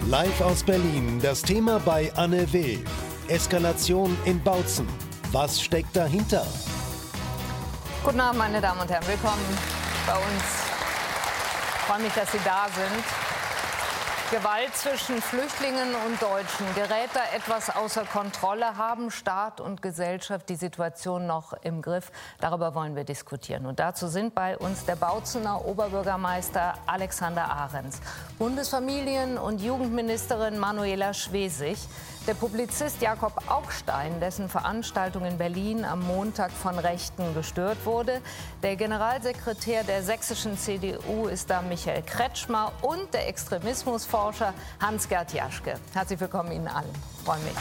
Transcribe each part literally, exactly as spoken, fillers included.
Live aus Berlin, das Thema bei Anne Will. Eskalation in Bautzen. Was steckt dahinter? Guten Abend, meine Damen und Herren. Willkommen bei uns. Ich freue mich, dass Sie da sind. Gewalt zwischen Flüchtlingen und Deutschen. Gerät da etwas außer Kontrolle? Haben Staat und Gesellschaft die Situation noch im Griff? Darüber wollen wir diskutieren. Und dazu sind bei uns der Bautzener Oberbürgermeister Alexander Ahrens, Bundesfamilien- und Jugendministerin Manuela Schwesig, der Publizist Jakob Augstein, dessen Veranstaltung in Berlin am Montag von Rechten gestört wurde. Der Generalsekretär der sächsischen C D U ist da Michael Kretschmer und der Extremismusforscher Hans-Gert Jaschke. Herzlich willkommen Ihnen allen. Ich freue mich.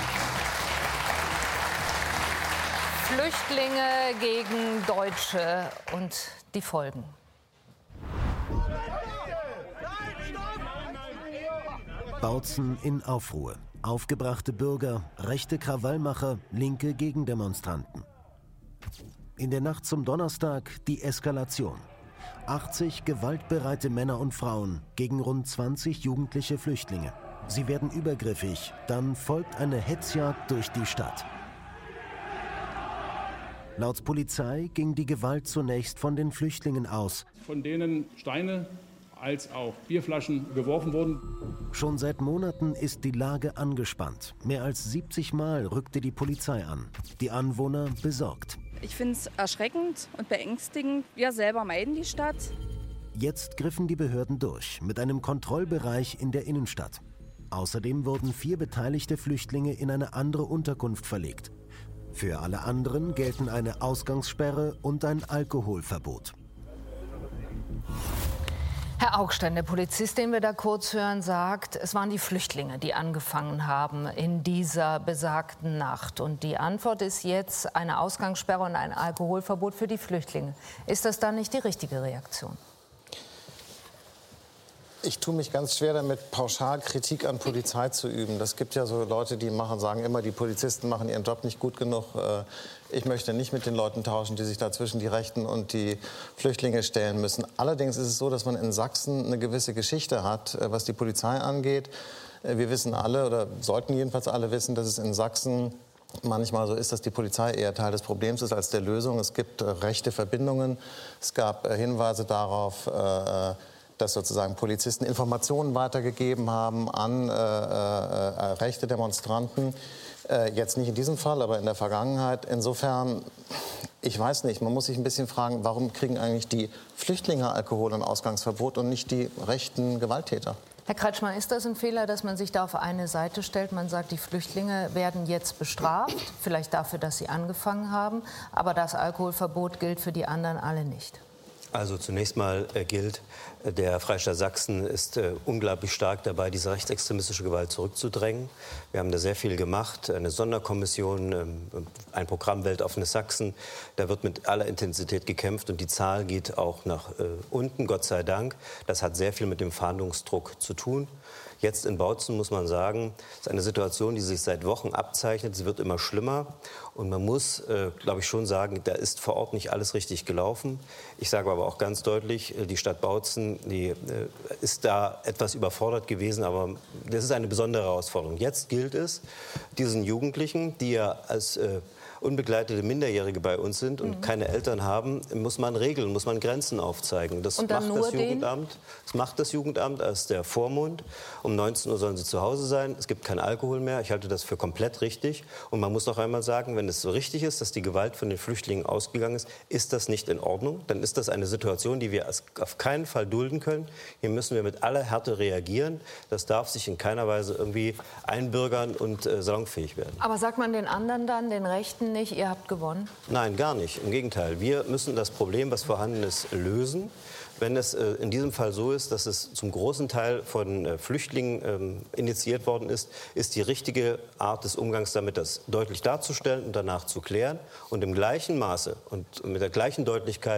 Flüchtlinge gegen Deutsche und die Folgen. Bautzen in Aufruhr. Aufgebrachte Bürger, rechte Krawallmacher, linke Gegendemonstranten. In der Nacht zum Donnerstag die Eskalation. achtzig gewaltbereite Männer und Frauen gegen rund zwanzig jugendliche Flüchtlinge. Sie werden übergriffig, dann folgt eine Hetzjagd durch die Stadt. Laut Polizei ging die Gewalt zunächst von den Flüchtlingen aus. Von denen Steine als auch Bierflaschen geworfen wurden. Schon seit Monaten ist die Lage angespannt. Mehr als siebzig Mal rückte die Polizei an. Die Anwohner besorgt. Ich finde es erschreckend und beängstigend. Wir selber meiden die Stadt. Jetzt griffen die Behörden durch mit einem Kontrollbereich in der Innenstadt. Außerdem wurden vier beteiligte Flüchtlinge in eine andere Unterkunft verlegt. Für alle anderen gelten eine Ausgangssperre und ein Alkoholverbot. Herr Augstein, der Polizist, den wir da kurz hören, sagt, es waren die Flüchtlinge, die angefangen haben in dieser besagten Nacht. Und die Antwort ist jetzt eine Ausgangssperre und ein Alkoholverbot für die Flüchtlinge. Ist das dann nicht die richtige Reaktion? Ich tue mich ganz schwer damit, pauschal Kritik an Polizei zu üben. Das gibt ja so Leute, die machen, sagen immer, die Polizisten machen ihren Job nicht gut genug. Ich möchte nicht mit den Leuten tauschen, die sich da zwischen die Rechten und die Flüchtlinge stellen müssen. Allerdings ist es so, dass man in Sachsen eine gewisse Geschichte hat, was die Polizei angeht. Wir wissen alle, oder sollten jedenfalls alle wissen, dass es in Sachsen manchmal so ist, dass die Polizei eher Teil des Problems ist als der Lösung. Es gibt rechte Verbindungen. Es gab Hinweise darauf, dass sozusagen Polizisten Informationen weitergegeben haben an äh, äh, rechte Demonstranten. Äh, jetzt nicht in diesem Fall, aber in der Vergangenheit. Insofern, ich weiß nicht, man muss sich ein bisschen fragen, warum kriegen eigentlich die Flüchtlinge Alkohol- und Ausgangsverbot und nicht die rechten Gewalttäter? Herr Kretschmer, ist das ein Fehler, dass man sich da auf eine Seite stellt? Man sagt, die Flüchtlinge werden jetzt bestraft, vielleicht dafür, dass sie angefangen haben, aber das Alkoholverbot gilt für die anderen alle nicht. Also zunächst mal äh, gilt, äh, der Freistaat Sachsen ist äh, unglaublich stark dabei, diese rechtsextremistische Gewalt zurückzudrängen. Wir haben da sehr viel gemacht, eine Sonderkommission, ähm, ein Programm Weltoffenes Sachsen. Da wird mit aller Intensität gekämpft und die Zahl geht auch nach äh, unten, Gott sei Dank. Das hat sehr viel mit dem Fahndungsdruck zu tun. Jetzt in Bautzen muss man sagen, es ist eine Situation, die sich seit Wochen abzeichnet. Sie wird immer schlimmer. Und man muss, äh, glaube ich, schon sagen, da ist vor Ort nicht alles richtig gelaufen. Ich sage aber auch ganz deutlich, die Stadt Bautzen, die äh, ist da etwas überfordert gewesen. Aber das ist eine besondere Herausforderung. Jetzt gilt es, diesen Jugendlichen, die ja als äh, unbegleitete Minderjährige bei uns sind und mhm. keine Eltern haben, muss man Regeln, muss man Grenzen aufzeigen. Das und dann macht nur das Jugendamt. Den? Das macht das Jugendamt als der Vormund. Um neunzehn Uhr sollen sie zu Hause sein. Es gibt keinen Alkohol mehr. Ich halte das für komplett richtig. Und man muss noch einmal sagen, wenn es so richtig ist, dass die Gewalt von den Flüchtlingen ausgegangen ist, ist das nicht in Ordnung. Dann ist das eine Situation, die wir auf keinen Fall dulden können. Hier müssen wir mit aller Härte reagieren. Das darf sich in keiner Weise irgendwie einbürgern und äh, salonfähig werden. Aber sagt man den anderen dann, den Rechten nicht, ihr habt gewonnen? Nein, gar nicht. Im Gegenteil. Wir müssen das Problem, was vorhanden ist, lösen. Wenn es äh, in diesem Fall so ist, dass es zum großen Teil von äh, Flüchtlingen ähm, initiiert worden ist, ist die richtige Art des Umgangs damit, das deutlich darzustellen und danach zu klären und im gleichen Maße und mit der gleichen Deutlichkeit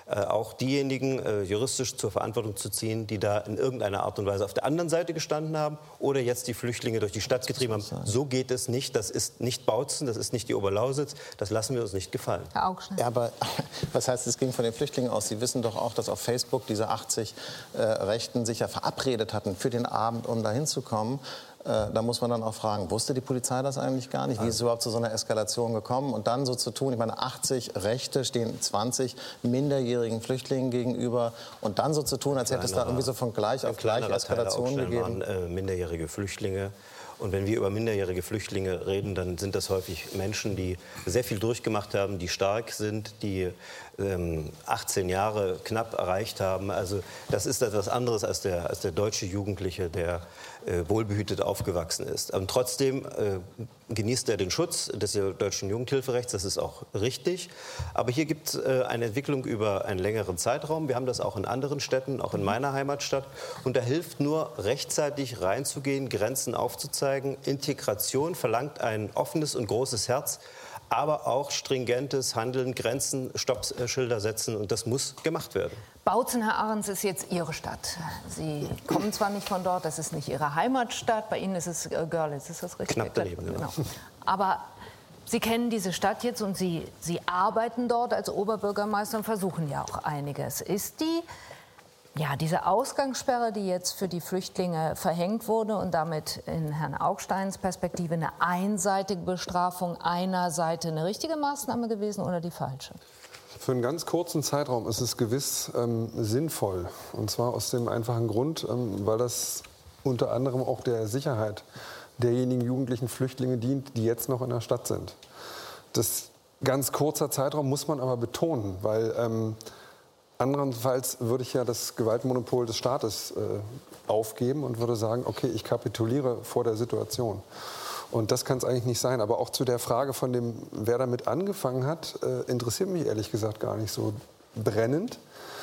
äh, auch diejenigen äh, juristisch zur Verantwortung zu ziehen, die da in irgendeiner Art und Weise auf der anderen Seite gestanden haben oder jetzt die Flüchtlinge durch die Stadt getrieben haben. So geht es nicht. Das ist nicht Bautzen, das ist nicht die Oberlausitz. Das lassen wir uns nicht gefallen. Herr Augstein. Ja, aber was heißt, es ging von den Flüchtlingen aus? Sie wissen doch auch, dass auf Facebook diese achtzig äh, Rechten sich ja verabredet hatten für den Abend, um da hinzukommen. Äh, da muss man dann auch fragen, wusste die Polizei das eigentlich gar nicht? Wie ist es überhaupt zu so einer Eskalation gekommen? Und dann so zu tun, ich meine, achtzig Rechte stehen zwanzig minderjährigen Flüchtlingen gegenüber. Und dann so zu tun, als hätte es da irgendwie so von gleich auf gleich Eskalationen gegeben. Waren, äh, minderjährige Flüchtlinge. Und wenn wir über minderjährige Flüchtlinge reden, dann sind das häufig Menschen, die sehr viel durchgemacht haben, die stark sind, die ähm, achtzehn Jahre knapp erreicht haben. Also das ist etwas anderes als der, als der deutsche Jugendliche, der äh, wohlbehütet aufgewachsen ist. Und trotzdem äh, genießt er den Schutz des deutschen Jugendhilferechts, das ist auch richtig. Aber hier gibt es äh, eine Entwicklung über einen längeren Zeitraum. Wir haben das auch in anderen Städten, auch in meiner Heimatstadt. Und da hilft nur, rechtzeitig reinzugehen, Grenzen aufzuzeigen. Integration verlangt ein offenes und großes Herz, aber auch stringentes Handeln, Grenzen, Stoppschilder setzen. Und das muss gemacht werden. Bautzen, Herr Ahrens, ist jetzt Ihre Stadt. Sie kommen zwar nicht von dort, das ist nicht Ihre Heimatstadt. Bei Ihnen ist es äh, Görlitz, ist das richtig? Knapp daneben, genau. Genau. Aber Sie kennen diese Stadt jetzt und Sie, Sie arbeiten dort als Oberbürgermeister und versuchen ja auch einiges. Ist die, ja, diese Ausgangssperre, die jetzt für die Flüchtlinge verhängt wurde und damit in Herrn Augsteins Perspektive eine einseitige Bestrafung einer Seite, eine richtige Maßnahme gewesen oder die falsche? Für einen ganz kurzen Zeitraum ist es gewiss ähm, sinnvoll. Und zwar aus dem einfachen Grund, ähm, weil das unter anderem auch der Sicherheit derjenigen jugendlichen Flüchtlinge dient, die jetzt noch in der Stadt sind. Das ganz kurzer Zeitraum muss man aber betonen, weil ähm, andernfalls würde ich ja das Gewaltmonopol des Staates äh, aufgeben und würde sagen, okay, ich kapituliere vor der Situation. Und das kann es eigentlich nicht sein. Aber auch zu der Frage von dem, wer damit angefangen hat, äh, interessiert mich ehrlich gesagt gar nicht so brennend.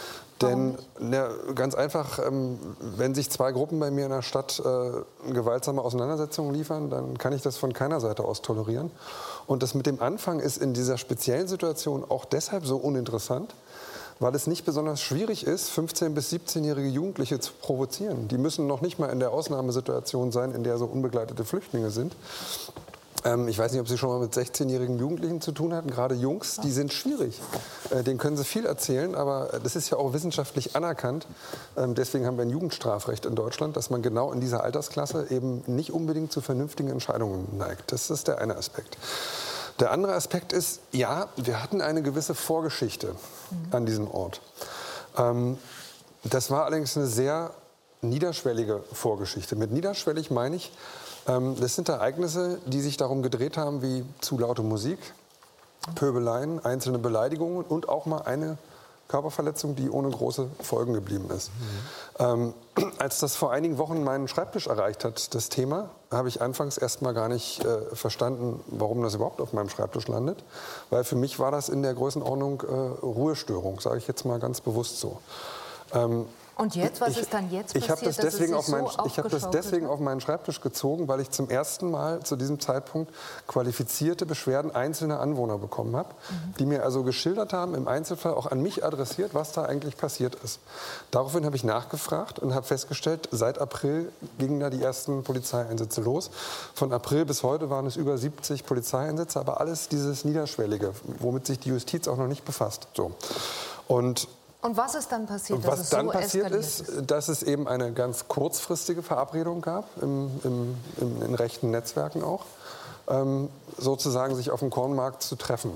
Denn na, ganz einfach, ähm, wenn sich zwei Gruppen bei mir in der Stadt äh, gewaltsame Auseinandersetzungen liefern, dann kann ich das von keiner Seite aus tolerieren. Und das mit dem Anfang ist in dieser speziellen Situation auch deshalb so uninteressant, weil es nicht besonders schwierig ist, fünfzehn- bis siebzehnjährige Jugendliche zu provozieren. Die müssen noch nicht mal in der Ausnahmesituation sein, in der so unbegleitete Flüchtlinge sind. Ähm, ich weiß nicht, ob Sie schon mal mit sechzehnjährigen Jugendlichen zu tun hatten, gerade Jungs, die sind schwierig. Äh, denen können Sie viel erzählen, aber das ist ja auch wissenschaftlich anerkannt. Ähm, deswegen haben wir ein Jugendstrafrecht in Deutschland, dass man genau in dieser Altersklasse eben nicht unbedingt zu vernünftigen Entscheidungen neigt. Das ist der eine Aspekt. Der andere Aspekt ist, ja, wir hatten eine gewisse Vorgeschichte mhm. an diesem Ort. Ähm, das war allerdings eine sehr niederschwellige Vorgeschichte. Mit niederschwellig meine ich, ähm, das sind Ereignisse, die sich darum gedreht haben wie zu laute Musik, Pöbeleien, einzelne Beleidigungen und auch mal eine Körperverletzung, die ohne große Folgen geblieben ist. Mhm. Ähm, als das vor einigen Wochen meinen Schreibtisch erreicht hat, das Thema, habe ich anfangs erst mal gar nicht äh, verstanden, warum das überhaupt auf meinem Schreibtisch landet. Weil für mich war das in der Größenordnung äh, Ruhestörung, sage ich jetzt mal ganz bewusst so. Ähm, Und jetzt, was ich, ist dann jetzt ich passiert, das deswegen dass es auf mein, so Ich habe das deswegen hat? auf meinen Schreibtisch gezogen, weil ich zum ersten Mal zu diesem Zeitpunkt qualifizierte Beschwerden einzelner Anwohner bekommen habe, mhm. die mir also geschildert haben, im Einzelfall auch an mich adressiert, was da eigentlich passiert ist. Daraufhin habe ich nachgefragt und habe festgestellt, seit April gingen da die ersten Polizeieinsätze los. Von April bis heute waren es über siebzig Polizeieinsätze, aber alles dieses Niederschwellige, womit sich die Justiz auch noch nicht befasst. So. Und Und was ist dann passiert, Und was dass es dann so passiert ist, ist, dass es eben eine ganz kurzfristige Verabredung gab, im, im, im, in rechten Netzwerken auch, ähm, sozusagen sich auf dem Kornmarkt zu treffen.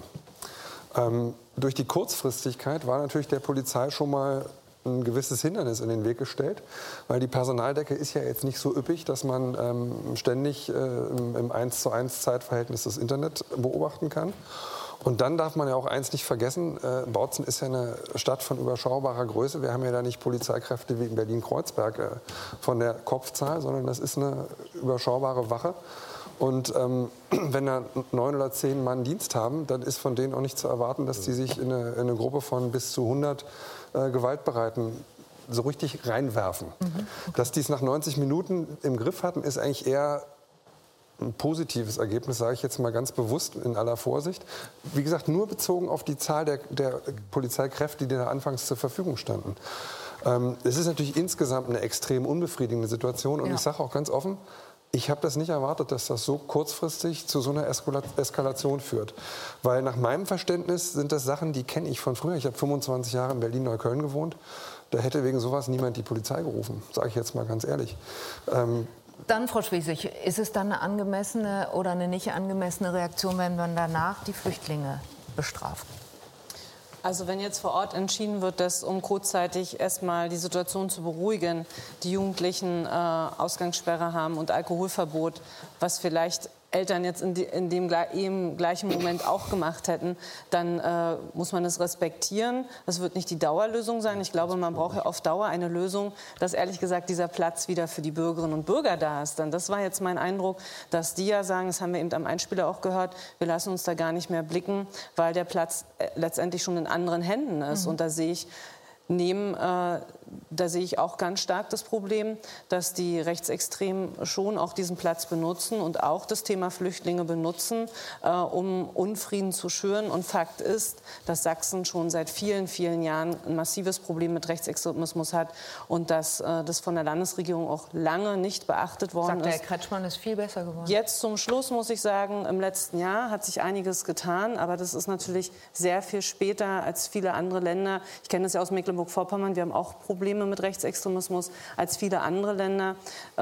Ähm, durch die Kurzfristigkeit war natürlich der Polizei schon mal ein gewisses Hindernis in den Weg gestellt, weil die Personaldecke ist ja jetzt nicht so üppig, dass man ähm, ständig äh, im, im eins zu eins Zeitverhältnis das Internet beobachten kann. Und dann darf man ja auch eins nicht vergessen, äh, Bautzen ist ja eine Stadt von überschaubarer Größe. Wir haben ja da nicht Polizeikräfte wie in Berlin-Kreuzberg äh, von der Kopfzahl, sondern das ist eine überschaubare Wache. Und ähm, wenn da neun oder zehn Mann Dienst haben, dann ist von denen auch nicht zu erwarten, dass die sich in eine, in eine Gruppe von bis zu hundert äh, Gewaltbereiten so richtig reinwerfen. Mhm. Okay. Dass die es nach neunzig Minuten im Griff hatten, ist eigentlich eher ein positives Ergebnis, sage ich jetzt mal ganz bewusst in aller Vorsicht. Wie gesagt, nur bezogen auf die Zahl der, der Polizeikräfte, die da anfangs zur Verfügung standen. Ähm, es ist natürlich insgesamt eine extrem unbefriedigende Situation. Und ja. ich sage auch ganz offen, ich habe das nicht erwartet, dass das so kurzfristig zu so einer Eskalation führt. Weil nach meinem Verständnis sind das Sachen, die kenne ich von früher. Ich habe fünfundzwanzig Jahre in Berlin-Neukölln gewohnt. Da hätte wegen sowas niemand die Polizei gerufen, sage ich jetzt mal ganz ehrlich. Ähm, Dann, Frau Schwesig, ist es dann eine angemessene oder eine nicht angemessene Reaktion, wenn man danach die Flüchtlinge bestraft? Also wenn jetzt vor Ort entschieden wird, dass, um kurzzeitig erstmal die Situation zu beruhigen, die Jugendlichen äh, Ausgangssperre haben und Alkoholverbot, was vielleicht Eltern jetzt in, die, in dem im gleichen Moment auch gemacht hätten, dann äh, muss man es respektieren. Das wird nicht die Dauerlösung sein. Ich glaube, man braucht ja auf Dauer eine Lösung, dass ehrlich gesagt dieser Platz wieder für die Bürgerinnen und Bürger da ist. Denn das war jetzt mein Eindruck, dass die ja sagen, das haben wir eben am Einspieler auch gehört, wir lassen uns da gar nicht mehr blicken, weil der Platz äh, letztendlich schon in anderen Händen ist. Mhm. Und da sehe ich Neben, äh, da sehe ich auch ganz stark das Problem, dass die Rechtsextremen schon auch diesen Platz benutzen und auch das Thema Flüchtlinge benutzen, äh, um Unfrieden zu schüren. Und Fakt ist, dass Sachsen schon seit vielen, vielen Jahren ein massives Problem mit Rechtsextremismus hat und dass äh, das von der Landesregierung auch lange nicht beachtet worden Sagt ist. Herr Kretschmann, ist viel besser geworden. Jetzt zum Schluss muss ich sagen, im letzten Jahr hat sich einiges getan, aber das ist natürlich sehr viel später als viele andere Länder. Ich kenne das ja aus Mecklenburg-Vorpommern, wir haben auch Probleme mit Rechtsextremismus als viele andere Länder.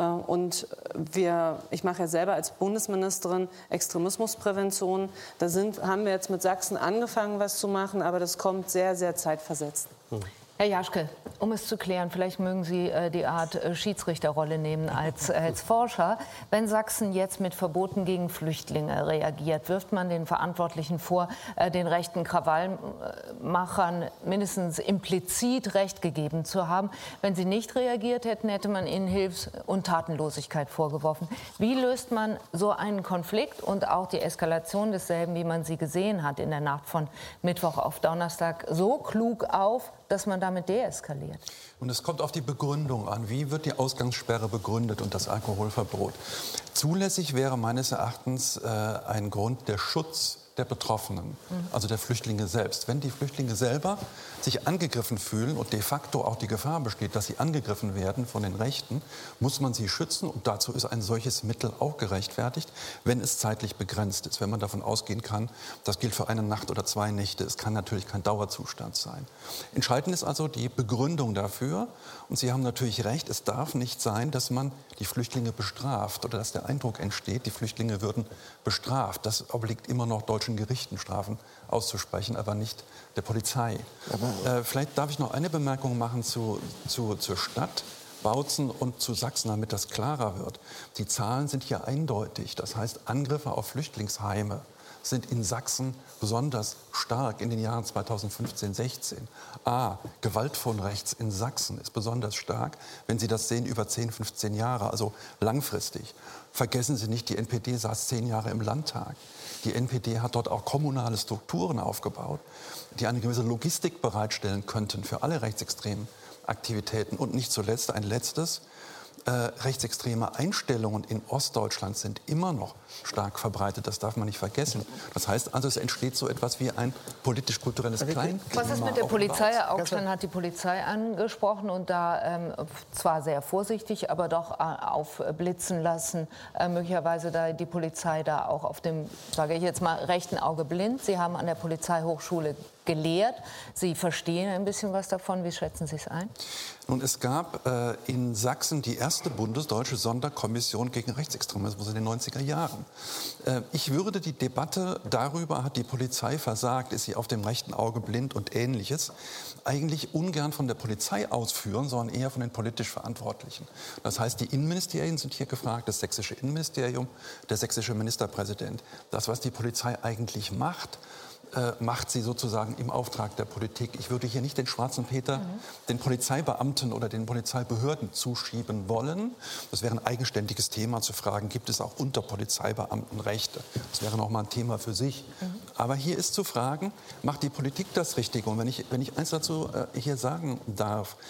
Und wir, ich mache ja selber als Bundesministerin Extremismusprävention. Da sind, haben wir jetzt mit Sachsen angefangen, was zu machen, aber das kommt sehr, sehr zeitversetzt. Hm. Herr Jaschke, um es zu klären, vielleicht mögen Sie äh, die Art äh, Schiedsrichterrolle nehmen als, äh, als Forscher. Wenn Sachsen jetzt mit Verboten gegen Flüchtlinge reagiert, wirft man den Verantwortlichen vor, äh, den rechten Krawallmachern mindestens implizit Recht gegeben zu haben. Wenn sie nicht reagiert hätten, hätte man ihnen Hilfs- und Tatenlosigkeit vorgeworfen. Wie löst man so einen Konflikt und auch die Eskalation desselben, wie man sie gesehen hat in der Nacht von Mittwoch auf Donnerstag, so klug auf, dass man damit deeskaliert? Und es kommt auf die Begründung an. Wie wird die Ausgangssperre begründet und das Alkoholverbot? Zulässig wäre meines Erachtens äh, ein Grund der Schutz der Betroffenen, mhm. also der Flüchtlinge selbst. Wenn die Flüchtlinge selber sich angegriffen fühlen und de facto auch die Gefahr besteht, dass sie angegriffen werden von den Rechten, muss man sie schützen. Und dazu ist ein solches Mittel auch gerechtfertigt, wenn es zeitlich begrenzt ist. Wenn man davon ausgehen kann, das gilt für eine Nacht oder zwei Nächte. Es kann natürlich kein Dauerzustand sein. Entscheidend ist also die Begründung dafür. Und Sie haben natürlich recht, es darf nicht sein, dass man die Flüchtlinge bestraft oder dass der Eindruck entsteht, die Flüchtlinge würden bestraft. Das obliegt immer noch deutschen Gerichten, Strafen auszusprechen, aber nicht der Polizei. Äh, vielleicht darf ich noch eine Bemerkung machen zu, zu, zur Stadt Bautzen und zu Sachsen, damit das klarer wird. Die Zahlen sind hier eindeutig. Das heißt, Angriffe auf Flüchtlingsheime sind in Sachsen besonders stark in den Jahren zweitausendfünfzehn, sechzehn. A, Gewalt von rechts in Sachsen ist besonders stark, wenn Sie das sehen, über zehn, fünfzehn Jahre, also langfristig. Vergessen Sie nicht, die N P D saß zehn Jahre im Landtag. Die N P D hat dort auch kommunale Strukturen aufgebaut, die eine gewisse Logistik bereitstellen könnten für alle rechtsextremen Aktivitäten. Und nicht zuletzt ein letztes. Äh, rechtsextreme Einstellungen in Ostdeutschland sind immer noch stark verbreitet. Das darf man nicht vergessen. Das heißt also, es entsteht so etwas wie ein politisch-kulturelles Kleinklima. Was ist mit der Polizei? Herr Augstein hat die Polizei angesprochen und da ähm, zwar sehr vorsichtig, aber doch äh, aufblitzen lassen, äh, möglicherweise da die Polizei da auch auf dem, sage ich jetzt mal, rechten Auge blind. Sie haben an der Polizeihochschule gelehrt. Sie verstehen ein bisschen was davon. Wie schätzen Sie es ein? Nun, es gab äh, in Sachsen die erste bundesdeutsche Sonderkommission gegen Rechtsextremismus in den neunziger Jahren. Äh, ich würde die Debatte darüber, hat die Polizei versagt, ist sie auf dem rechten Auge blind und Ähnliches, eigentlich ungern von der Polizei ausführen, sondern eher von den politisch Verantwortlichen. Das heißt, die Innenministerien sind hier gefragt, das sächsische Innenministerium, der sächsische Ministerpräsident. Das, was die Polizei eigentlich macht, Äh, macht sie sozusagen im Auftrag der Politik. Ich würde hier nicht den schwarzen Peter mhm. den Polizeibeamten oder den Polizeibehörden zuschieben wollen. Das wäre ein eigenständiges Thema zu fragen, gibt es auch unter Polizeibeamten Rechte? Das wäre noch mal ein Thema für sich. Mhm. Aber hier ist zu fragen, macht die Politik das Richtige? Und wenn ich, wenn ich eins dazu äh, hier sagen darf,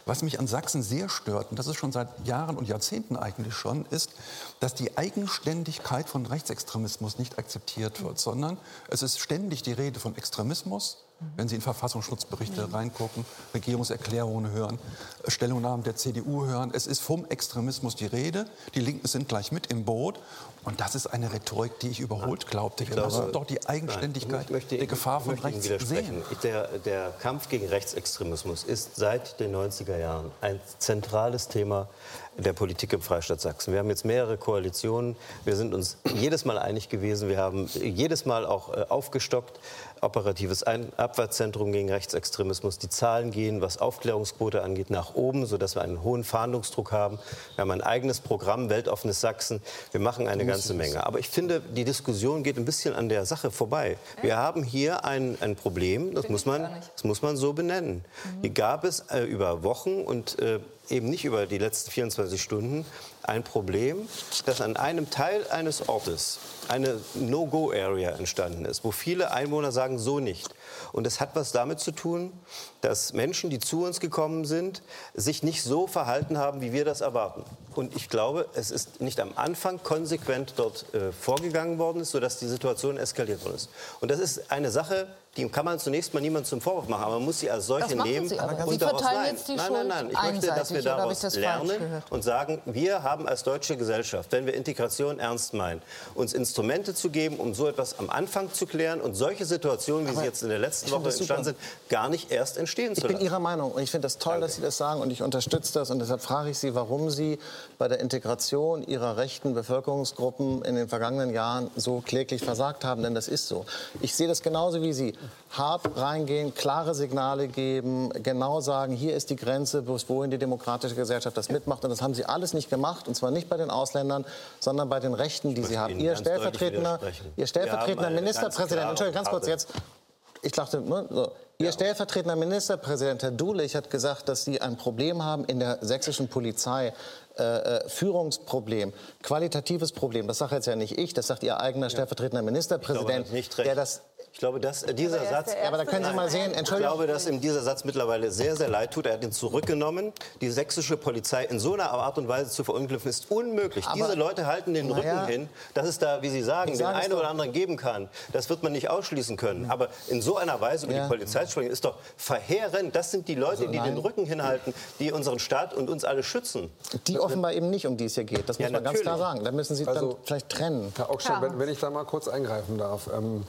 Was mich an Sachsen sehr stört, und das ist schon seit Jahren und Jahrzehnten eigentlich schon, ist, dass die Eigenständigkeit von Rechtsextremismus nicht akzeptiert wird, sondern es ist ständig die Rede von Extremismus. Wenn Sie in Verfassungsschutzberichte reingucken, Regierungserklärungen hören, Stellungnahmen der C D U hören, es ist vom Extremismus die Rede. Die Linken sind gleich mit im Boot. Und das ist eine Rhetorik, die ich überholt glaubte. Wir glaube, müssen doch die Eigenständigkeit, nein, die Gefahr von rechts sehen. Der, der Kampf gegen Rechtsextremismus ist seit den neunziger Jahren ein zentrales Thema der Politik im Freistaat Sachsen. Wir haben jetzt mehrere Koalitionen. Wir sind uns jedes Mal einig gewesen. Wir haben jedes Mal auch äh, aufgestockt. Operatives Ein- Abwehrzentrum gegen Rechtsextremismus. Die Zahlen gehen, was Aufklärungsquote angeht, nach oben, sodass wir einen hohen Fahndungsdruck haben. Wir haben ein eigenes Programm, Weltoffenes Sachsen. Wir machen eine ganze Menge. Aber ich finde, die Diskussion geht ein bisschen an der Sache vorbei. Wir haben hier ein, ein Problem, das muss, man, das muss man so benennen. Hier gab es äh, über Wochen und äh, eben nicht über die letzten vierundzwanzig Stunden ein Problem, dass an einem Teil eines Ortes eine No-Go-Area entstanden ist, wo viele Einwohner sagen, so nicht. Und es hat was damit zu tun, dass Menschen, die zu uns gekommen sind, sich nicht so verhalten haben, wie wir das erwarten. Und ich glaube, es ist nicht am Anfang konsequent dort äh, vorgegangen worden ist, sodass die Situation eskaliert worden ist. Und das ist eine Sache, die kann man zunächst mal niemandem zum Vorwurf machen, aber man muss sie als solche nehmen. Sie aber. Und Sie daraus, verteilen nein, jetzt die nein, Schuld nein, nein, ich möchte, dass wir daraus das lernen und sagen, wir haben als deutsche Gesellschaft, wenn wir Integration ernst meinen, uns Instrumente zu geben, um so etwas am Anfang zu klären und solche Situationen, wie aber sie jetzt in der letzten Woche entstanden sind, gar nicht erst entstehen zu lassen. Ich bin Ihrer Meinung und ich finde das toll, Danke. dass Sie das sagen und ich unterstütze das und deshalb frage ich Sie, warum Sie bei der Integration Ihrer rechten Bevölkerungsgruppen in den vergangenen Jahren so kläglich versagt haben, denn das ist so. Ich sehe das genauso wie Sie. Hart reingehen, klare Signale geben, genau sagen, hier ist die Grenze, bis wohin die demokratische Gesellschaft das mitmacht. Und das haben Sie alles nicht gemacht, und zwar nicht bei den Ausländern, sondern bei den Rechten, die Sie haben. Ihr stellvertretender, Ihr stellvertretender Ministerpräsident, Entschuldigung, ganz kurz jetzt, ich dachte, ne, so. Ihr stellvertretender Ministerpräsident, Herr Dulich, hat gesagt, dass Sie ein Problem haben in der sächsischen Polizei. Äh, Führungsproblem, qualitatives Problem. Das sage jetzt ja nicht ich, das sagt Ihr eigener stellvertretender Ministerpräsident, der das... Ich glaube, dass dieser aber Satz... Ja, aber da können Sie mal sehen, Entschuldigung. Ich glaube, dass ihm dieser Satz mittlerweile sehr, sehr leid tut. Er hat ihn zurückgenommen. Die sächsische Polizei in so einer Art und Weise zu verunglimpfen, ist unmöglich. Aber diese Leute halten den Rücken ja. hin, dass es da, wie Sie sagen, den einen oder anderen geben kann. Das wird man nicht ausschließen können. Aber in so einer Weise über ja. die Polizei zu sprechen, ist doch verheerend. Das sind die Leute, also, die den Rücken hinhalten, die unseren Staat und uns alle schützen. Die offenbar eben nicht, um die es hier geht. Das muss ja, man natürlich. ganz klar sagen. Da müssen Sie also, dann vielleicht trennen. Herr Augstein, wenn, wenn ich da mal kurz eingreifen darf. Ähm,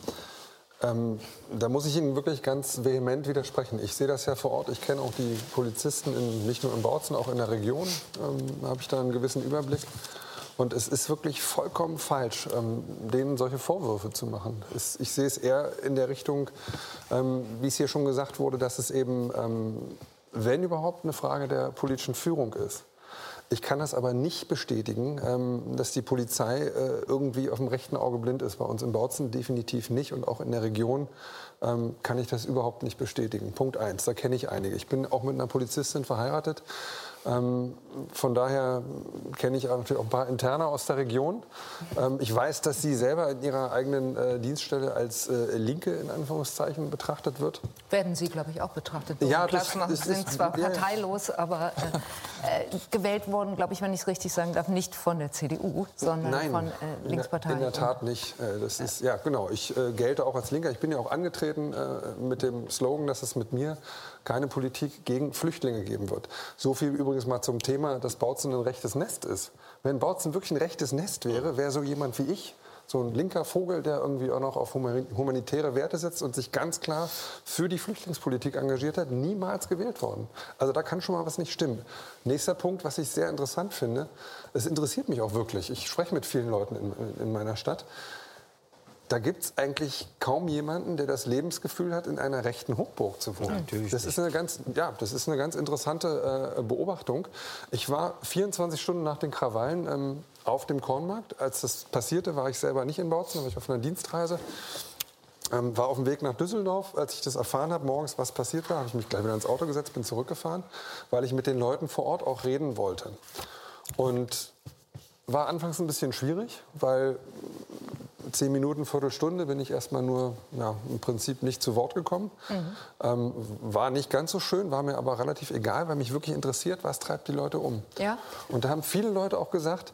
ähm, da muss ich Ihnen wirklich ganz vehement widersprechen. Ich sehe das ja vor Ort. Ich kenne auch die Polizisten, in, nicht nur in Bautzen, auch in der Region. Ähm, habe ich da einen gewissen Überblick. Und es ist wirklich vollkommen falsch, ähm, denen solche Vorwürfe zu machen. Es, ich sehe es eher in der Richtung, ähm, wie es hier schon gesagt wurde, dass es eben, ähm, wenn überhaupt, eine Frage der politischen Führung ist. Ich kann das aber nicht bestätigen, ähm, dass die Polizei äh, irgendwie auf dem rechten Auge blind ist. Bei uns in Bautzen definitiv nicht und auch in der Region ähm, kann ich das überhaupt nicht bestätigen. Punkt eins, da kenne ich einige. Ich bin auch mit einer Polizistin verheiratet. Ähm, von daher kenne ich natürlich auch ein paar Interne aus der Region. Ähm, ich weiß, dass sie selber in ihrer eigenen äh, Dienststelle als äh, Linke in Anführungszeichen betrachtet wird. Werden Sie, glaube ich, auch betrachtet. Ja, das, das sind ist, zwar ja, parteilos, aber äh, äh, gewählt worden, glaube ich, wenn ich es richtig sagen darf, nicht von der C D U, sondern Nein, von äh, Linksparteien. In der, in der Tat nicht. Äh, das ist, ja, genau. Ich äh, gelte auch als Linker. Ich bin ja auch angetreten äh, mit dem Slogan, dass es mit mir keine Politik gegen Flüchtlinge geben wird. So viel übrigens mal zum Thema, dass Bautzen ein rechtes Nest ist. Wenn Bautzen wirklich ein rechtes Nest wäre, wäre so jemand wie ich, so ein linker Vogel, der irgendwie auch noch auf humanitäre Werte setzt und sich ganz klar für die Flüchtlingspolitik engagiert hat, niemals gewählt worden. Also da kann schon mal was nicht stimmen. Nächster Punkt, was ich sehr interessant finde, es interessiert mich auch wirklich. Ich spreche mit vielen Leuten in, in meiner Stadt. Da gibt es eigentlich kaum jemanden, der das Lebensgefühl hat, in einer rechten Hochburg zu wohnen. Natürlich das ist eine ganz, ja, das ist eine ganz interessante äh, Beobachtung. Ich war vierundzwanzig Stunden nach den Krawallen ähm, auf dem Kornmarkt. Als das passierte, war ich selber nicht in Bautzen, war ich auf einer Dienstreise. Ähm, war auf dem Weg nach Düsseldorf. Als ich das erfahren habe, morgens, was passiert war, habe ich mich gleich wieder ins Auto gesetzt, bin zurückgefahren, weil ich mit den Leuten vor Ort auch reden wollte. Und war anfangs ein bisschen schwierig, weil zehn Minuten, Viertelstunde bin ich erstmal nur ja, im Prinzip nicht zu Wort gekommen. Mhm. Ähm, war nicht ganz so schön, war mir aber relativ egal, weil mich wirklich interessiert, was treibt die Leute um. Ja. Und da haben viele Leute auch gesagt,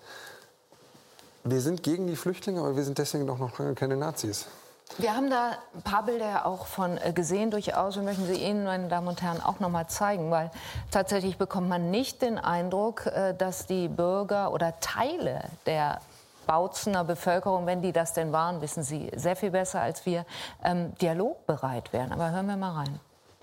wir sind gegen die Flüchtlinge, aber wir sind deswegen doch noch keine Nazis. Wir haben da ein paar Bilder auch von gesehen durchaus und möchten sie Ihnen, meine Damen und Herren, auch noch mal zeigen, weil tatsächlich bekommt man nicht den Eindruck, dass die Bürger oder Teile der Bautzener Bevölkerung, wenn die das denn waren, wissen Sie sehr viel besser als wir, ähm, dialogbereit wären. Aber hören wir mal rein.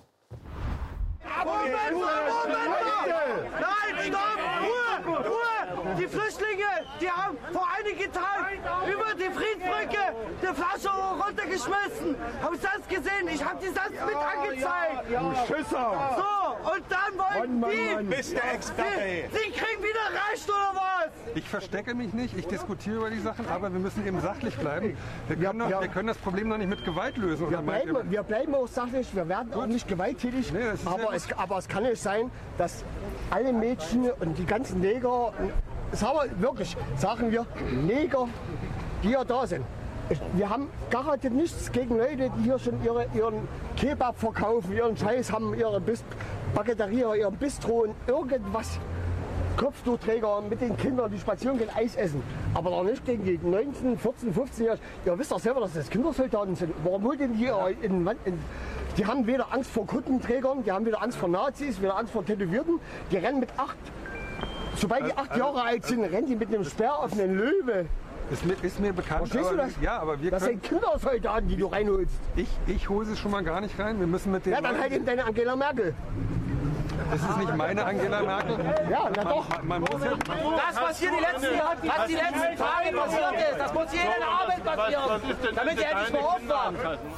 Moment, Moment, nein, stopp! Ruhe! Ruhe! Die Flüchtlinge, die haben vor einigen Tagen über die Friedensbrücke die Flasche runtergeschmissen. Haben Sie das gesehen? Ich habe die das mit angezeigt. Du Schisser! So, und dann wollen Mann, die... Mann, Mann. Bist der Experte. Sie, Sie kriegen wieder Recht, oder was? Ich verstecke mich nicht, ich diskutiere über die Sachen, aber wir müssen eben sachlich bleiben. Wir können, doch, ja. wir können das Problem doch nicht mit Gewalt lösen. Wir bleiben, wir bleiben auch sachlich, wir werden auch nicht gewalttätig, nee, aber, es, aber es kann nicht sein, dass alle Mädchen und die ganzen Neger, sagen wir wirklich, sagen wir Neger, die hier da sind. Wir haben garantiert nichts gegen Leute, die hier schon ihre, ihren Kebab verkaufen, ihren Scheiß haben, ihre Bis Paketerie, ihren Bistro und irgendwas. Kopftuchträger mit den Kindern, die spazieren gehen, Eis essen. Aber doch nicht gegen die neunzehn, vierzehn, fünfzehn-Jährigen. Ihr wisst doch selber, dass das Kindersoldaten sind. Warum holt denn die in, in, die haben weder Angst vor Kuttenträgern, die haben weder Angst vor Nazis, weder Angst vor Tätowierten. Die rennen mit acht, sobald die acht Jahre alt sind, rennen die mit einem Speer auf einen Löwe. Ist mir, ist mir bekannt. Verstehst du das? Ja, aber wir das können, sind Kindersoldaten, die du reinholst. Ich, ich hole sie schon mal gar nicht rein. Wir müssen mit den ja, dann halt eben deine Angela Merkel. Das ist nicht meine Angela Merkel. Ja, na doch. Man, man muss ja das, was hier die letzten, was die letzten Tage passiert ist, das muss hier in der Arbeit passieren, damit sie endlich mal aufwachen.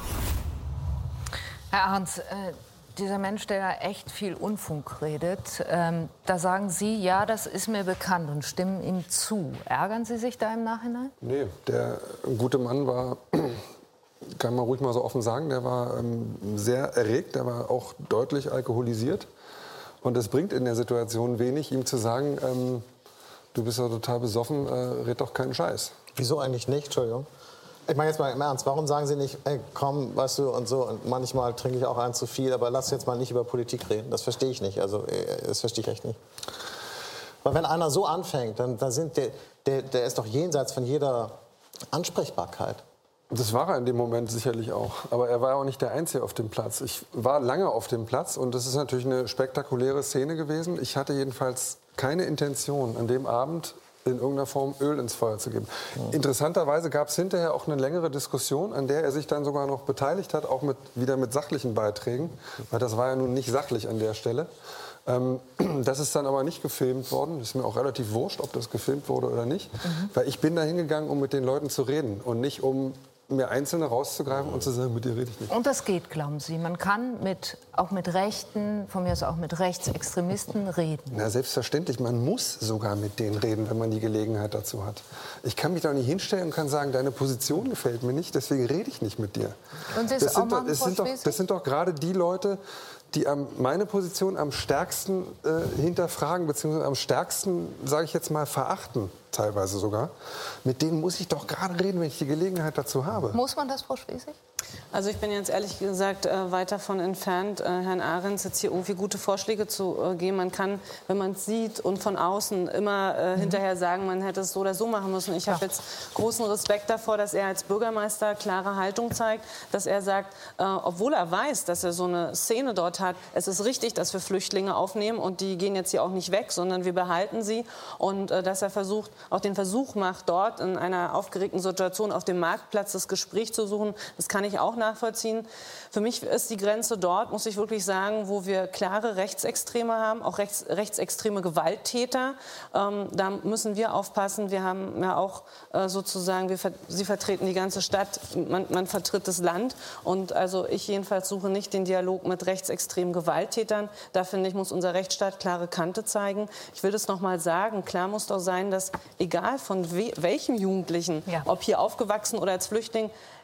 Herr Arns, äh, dieser Mensch, der da echt viel Unfug redet, ähm, da sagen Sie, ja, das ist mir bekannt und stimmen ihm zu. Ärgern Sie sich da im Nachhinein? Nee, der gute Mann war, kann man ruhig mal so offen sagen, der war ähm, sehr erregt, der war auch deutlich alkoholisiert. Und es bringt in der Situation wenig, ihm zu sagen, ähm, du bist ja total besoffen, äh, red doch keinen Scheiß. Wieso eigentlich nicht, Entschuldigung? Ich meine jetzt mal im Ernst, warum sagen Sie nicht, ey, komm, weißt du, und so, und manchmal trinke ich auch ein zu viel, aber lass jetzt mal nicht über Politik reden. Das verstehe ich nicht, also das verstehe ich echt nicht. Weil wenn einer so anfängt, dann, dann sind der, der, der ist doch jenseits von jeder Ansprechbarkeit. Das war er in dem Moment sicherlich auch. Aber er war auch nicht der Einzige auf dem Platz. Ich war lange auf dem Platz und das ist natürlich eine spektakuläre Szene gewesen. Ich hatte jedenfalls keine Intention, an dem Abend in irgendeiner Form Öl ins Feuer zu geben. Ja. Interessanterweise gab es hinterher auch eine längere Diskussion, an der er sich dann sogar noch beteiligt hat, auch mit, wieder mit sachlichen Beiträgen. Weil das war ja nun nicht sachlich an der Stelle. Ähm, das ist dann aber nicht gefilmt worden. Ist mir auch relativ wurscht, ob das gefilmt wurde oder nicht. Mhm. Weil ich bin da hingegangen, um mit den Leuten zu reden und nicht um mir Einzelne rauszugreifen und zu sagen, mit dir rede ich nicht. Und das geht, glauben Sie? Man kann mit, auch mit Rechten, von mir aus auch mit Rechtsextremisten reden? Na, selbstverständlich. Man muss sogar mit denen reden, wenn man die Gelegenheit dazu hat. Ich kann mich doch nicht hinstellen und kann sagen, deine Position gefällt mir nicht, deswegen rede ich nicht mit dir. Und Sie das, auch sind doch, das, sind doch, das sind doch gerade die Leute, die am, meine Position am stärksten äh, hinterfragen, beziehungsweise am stärksten, sage ich jetzt mal, verachten, teilweise sogar. Mit denen muss ich doch gerade reden, wenn ich die Gelegenheit dazu habe. Muss man das, Frau Schwesig? Also ich bin jetzt ehrlich gesagt äh, weit davon entfernt, äh, Herrn Ahrens jetzt hier irgendwie gute Vorschläge zu äh, geben. Man kann, wenn man es sieht und von außen immer äh, mhm. hinterher sagen, man hätte es so oder so machen müssen. Ich ja. habe jetzt großen Respekt davor, dass er als Bürgermeister klare Haltung zeigt, dass er sagt, äh, obwohl er weiß, dass er so eine Szene dort hat, es ist richtig, dass wir Flüchtlinge aufnehmen und die gehen jetzt hier auch nicht weg, sondern wir behalten sie. Und äh, dass er versucht, auch den Versuch macht, dort in einer aufgeregten Situation auf dem Marktplatz das Gespräch zu suchen, das kann ich auch nachvollziehen. Für mich ist die Grenze dort, muss ich wirklich sagen, wo wir klare Rechtsextreme haben, auch rechts, rechtsextreme Gewalttäter. Ähm, da müssen wir aufpassen. Wir haben ja auch äh, sozusagen, wir, Sie vertreten die ganze Stadt, man, man vertritt das Land. Und also ich jedenfalls suche nicht den Dialog mit rechtsextremen Gewalttätern. Da finde ich, muss unser Rechtsstaat klare Kante zeigen. Ich will das noch mal sagen, klar muss doch sein, dass egal von we welchem Jugendlichen, ja. ob hier aufgewachsen oder als Flüchtling,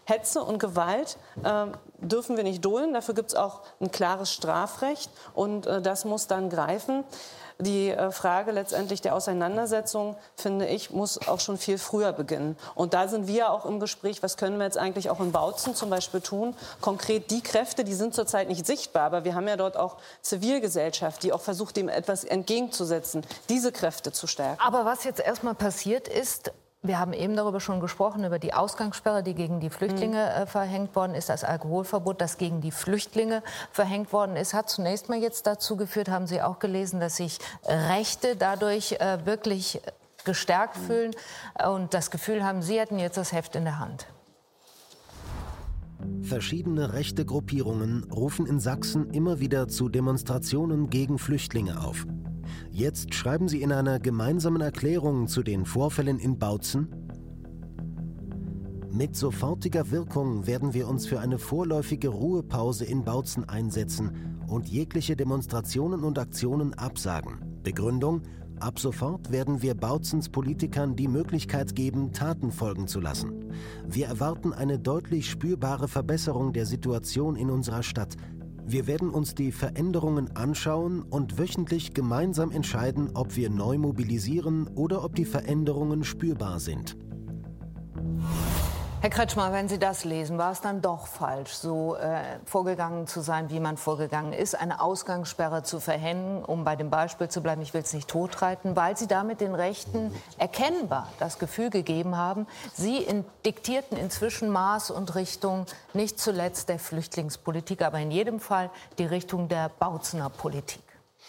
Hetze und Gewalt äh, dürfen wir nicht dulden. Dafür gibt es auch ein klares Strafrecht und äh, das muss dann greifen. Die äh, Frage letztendlich der Auseinandersetzung, finde ich, muss auch schon viel früher beginnen. Und da sind wir auch im Gespräch, was können wir jetzt eigentlich auch in Bautzen zum Beispiel tun? Konkret die Kräfte, die sind zurzeit nicht sichtbar, aber wir haben ja dort auch Zivilgesellschaft, die auch versucht, dem etwas entgegenzusetzen, diese Kräfte zu stärken. Aber was jetzt erstmal passiert ist, wir haben eben darüber schon gesprochen, über die Ausgangssperre, die gegen die Flüchtlinge äh, verhängt worden ist, das Alkoholverbot, das gegen die Flüchtlinge verhängt worden ist, hat zunächst mal jetzt dazu geführt, haben Sie auch gelesen, dass sich Rechte dadurch äh, wirklich gestärkt mhm. fühlen und das Gefühl haben, sie hätten jetzt das Heft in der Hand. Verschiedene rechte Gruppierungen rufen in Sachsen immer wieder zu Demonstrationen gegen Flüchtlinge auf. Jetzt schreiben sie in einer gemeinsamen Erklärung zu den Vorfällen in Bautzen: Mit sofortiger Wirkung werden wir uns für eine vorläufige Ruhepause in Bautzen einsetzen und jegliche Demonstrationen und Aktionen absagen. Begründung: Ab sofort werden wir Bautzens Politikern die Möglichkeit geben, Taten folgen zu lassen. Wir erwarten eine deutlich spürbare Verbesserung der Situation in unserer Stadt. Wir werden uns die Veränderungen anschauen und wöchentlich gemeinsam entscheiden, ob wir neu mobilisieren oder ob die Veränderungen spürbar sind. Herr Kretschmer, wenn Sie das lesen, war es dann doch falsch, so äh, vorgegangen zu sein, wie man vorgegangen ist, eine Ausgangssperre zu verhängen, um bei dem Beispiel zu bleiben, ich will es nicht totreiten, weil Sie damit den Rechten erkennbar das Gefühl gegeben haben, Sie in, diktierten inzwischen Maß und Richtung, nicht zuletzt der Flüchtlingspolitik, aber in jedem Fall die Richtung der Bautzener Politik.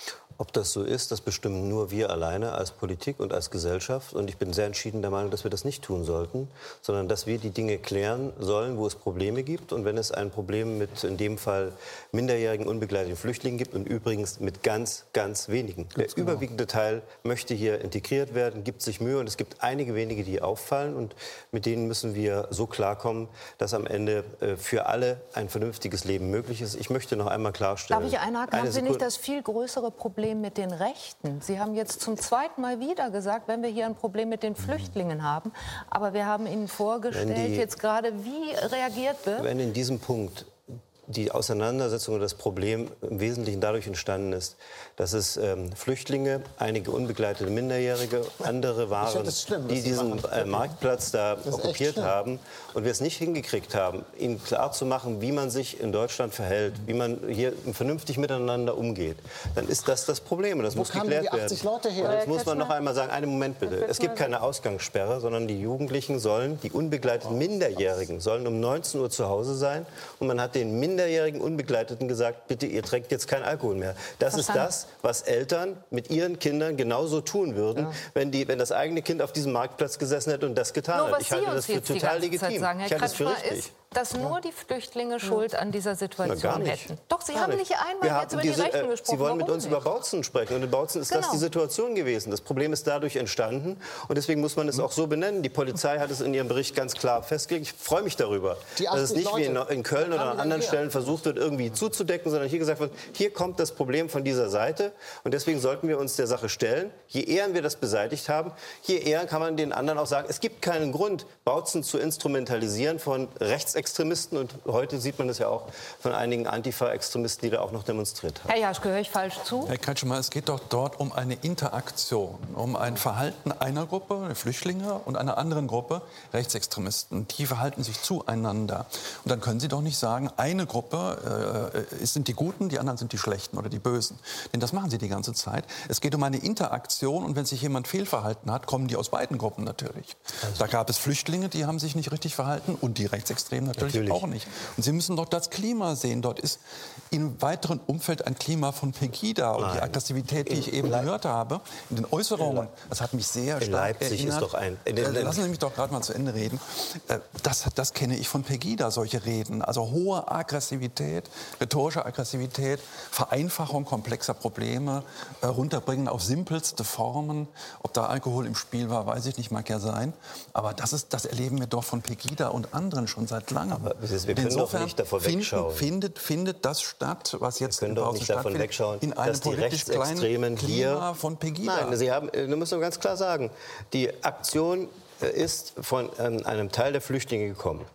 Ob das so ist, das bestimmen nur wir alleine als Politik und als Gesellschaft. Und ich bin sehr entschieden der Meinung, dass wir das nicht tun sollten, sondern dass wir die Dinge klären sollen, wo es Probleme gibt. Und wenn es ein Problem mit, in dem Fall, minderjährigen, unbegleiteten Flüchtlingen gibt und übrigens mit ganz, ganz wenigen. Der genau. überwiegende Teil möchte hier integriert werden, gibt sich Mühe. Und es gibt einige wenige, die auffallen. Und mit denen müssen wir so klarkommen, dass am Ende äh, für alle ein vernünftiges Leben möglich ist. Ich möchte noch einmal klarstellen. Darf ich einhaken? Haben Sie nicht das viel größere Problem mit den Rechten? Sie haben jetzt zum zweiten Mal wieder gesagt, wenn wir hier ein Problem mit den Flüchtlingen haben. Aber wir haben Ihnen vorgestellt, die, jetzt gerade, wie reagiert wird. Wenn in diesem Punkt die Auseinandersetzung oder das Problem im Wesentlichen dadurch entstanden ist, dass es ähm, Flüchtlinge, einige unbegleitete Minderjährige, andere waren, schlimm, die diesen äh, Marktplatz da okkupiert haben und wir es nicht hingekriegt haben, ihnen klarzumachen, wie man sich in Deutschland verhält, wie man hier vernünftig miteinander umgeht, dann ist das das Problem und das Wo muss geklärt die achtzig werden. Leute her? Und jetzt muss man noch einmal sagen, einen Moment bitte, es gibt keine Ausgangssperre, sondern die Jugendlichen sollen, die unbegleiteten Minderjährigen sollen um neunzehn Uhr zu Hause sein und man hat den Minderjährigen minderjährigen Unbegleiteten gesagt, bitte, ihr trinkt jetzt keinen Alkohol mehr. Das Verstanden. Ist das, was Eltern mit ihren Kindern genauso tun würden, ja. wenn, die, wenn das eigene Kind auf diesem Marktplatz gesessen hätte und das getan Nur, hat. Ich halte das für total legitim. Sagen, Herr ich halte das für richtig. Ist, dass nur die Flüchtlinge Schuld an dieser Situation Na, hätten. Doch, Sie gar haben nicht einmal jetzt über die Rechten äh, gesprochen. Sie wollen mit Warum uns nicht? über Bautzen sprechen. Und in Bautzen ist genau. das die Situation gewesen. Das Problem ist dadurch entstanden. Und deswegen muss man es auch so benennen. Die Polizei hat es in ihrem Bericht ganz klar festgelegt. Ich freue mich darüber, dass es nicht wie in, in Köln oder an anderen Stellen versucht wird, irgendwie zuzudecken, sondern hier gesagt wird, hier kommt das Problem von dieser Seite. Und deswegen sollten wir uns der Sache stellen. Je eher wir das beseitigt haben, je eher kann man den anderen auch sagen, es gibt keinen Grund, Bautzen zu instrumentalisieren von Rechtsextremisten. Und heute sieht man das ja auch von einigen Antifa-Extremisten, die da auch noch demonstriert haben. Herr Jaschke, höre ich falsch zu? Herr Kretschmer, es geht doch dort um eine Interaktion, um ein Verhalten einer Gruppe, Flüchtlinge, und einer anderen Gruppe, Rechtsextremisten. Die verhalten sich zueinander. Und dann können Sie doch nicht sagen, eine Gruppe äh, sind die Guten, die anderen sind die Schlechten oder die Bösen. Denn das machen Sie die ganze Zeit. Es geht um eine Interaktion und wenn sich jemand fehlverhalten hat, kommen die aus beiden Gruppen natürlich. Also. Da gab es Flüchtlinge, die haben sich nicht richtig verhalten und die Rechtsextremen natürlich, natürlich. auch nicht. Und Sie müssen doch das Klima sehen. Dort ist im weiteren Umfeld ein Klima von Pegida und Nein. die Aggressivität, die ich eben Le gehört habe, in den Äußerungen, das hat mich sehr stark in Leipzig erinnert. Ist doch ein, in den, äh, lassen Sie mich doch gerade mal zu Ende reden. Äh, das, das kenne ich von Pegida, solche Reden. Also hohe Aggressivität, rhetorische Aggressivität, Vereinfachung komplexer Probleme, äh, runterbringen auf simpelste Formen. Ob da Alkohol im Spiel war, weiß ich nicht, mag ja sein. Aber das, ist, das erleben wir doch von Pegida und anderen schon seit langem. Aber wir können doch nicht davon wegschauen. Findet, findet das statt, was jetzt wir können doch nicht davon wegschauen, in einem dass die Rechtsextremen hier von Pegida. Nein, Sie haben, da müssen wir ganz klar sagen, die Aktion ist von ähm, einem Teil der Flüchtlinge gekommen.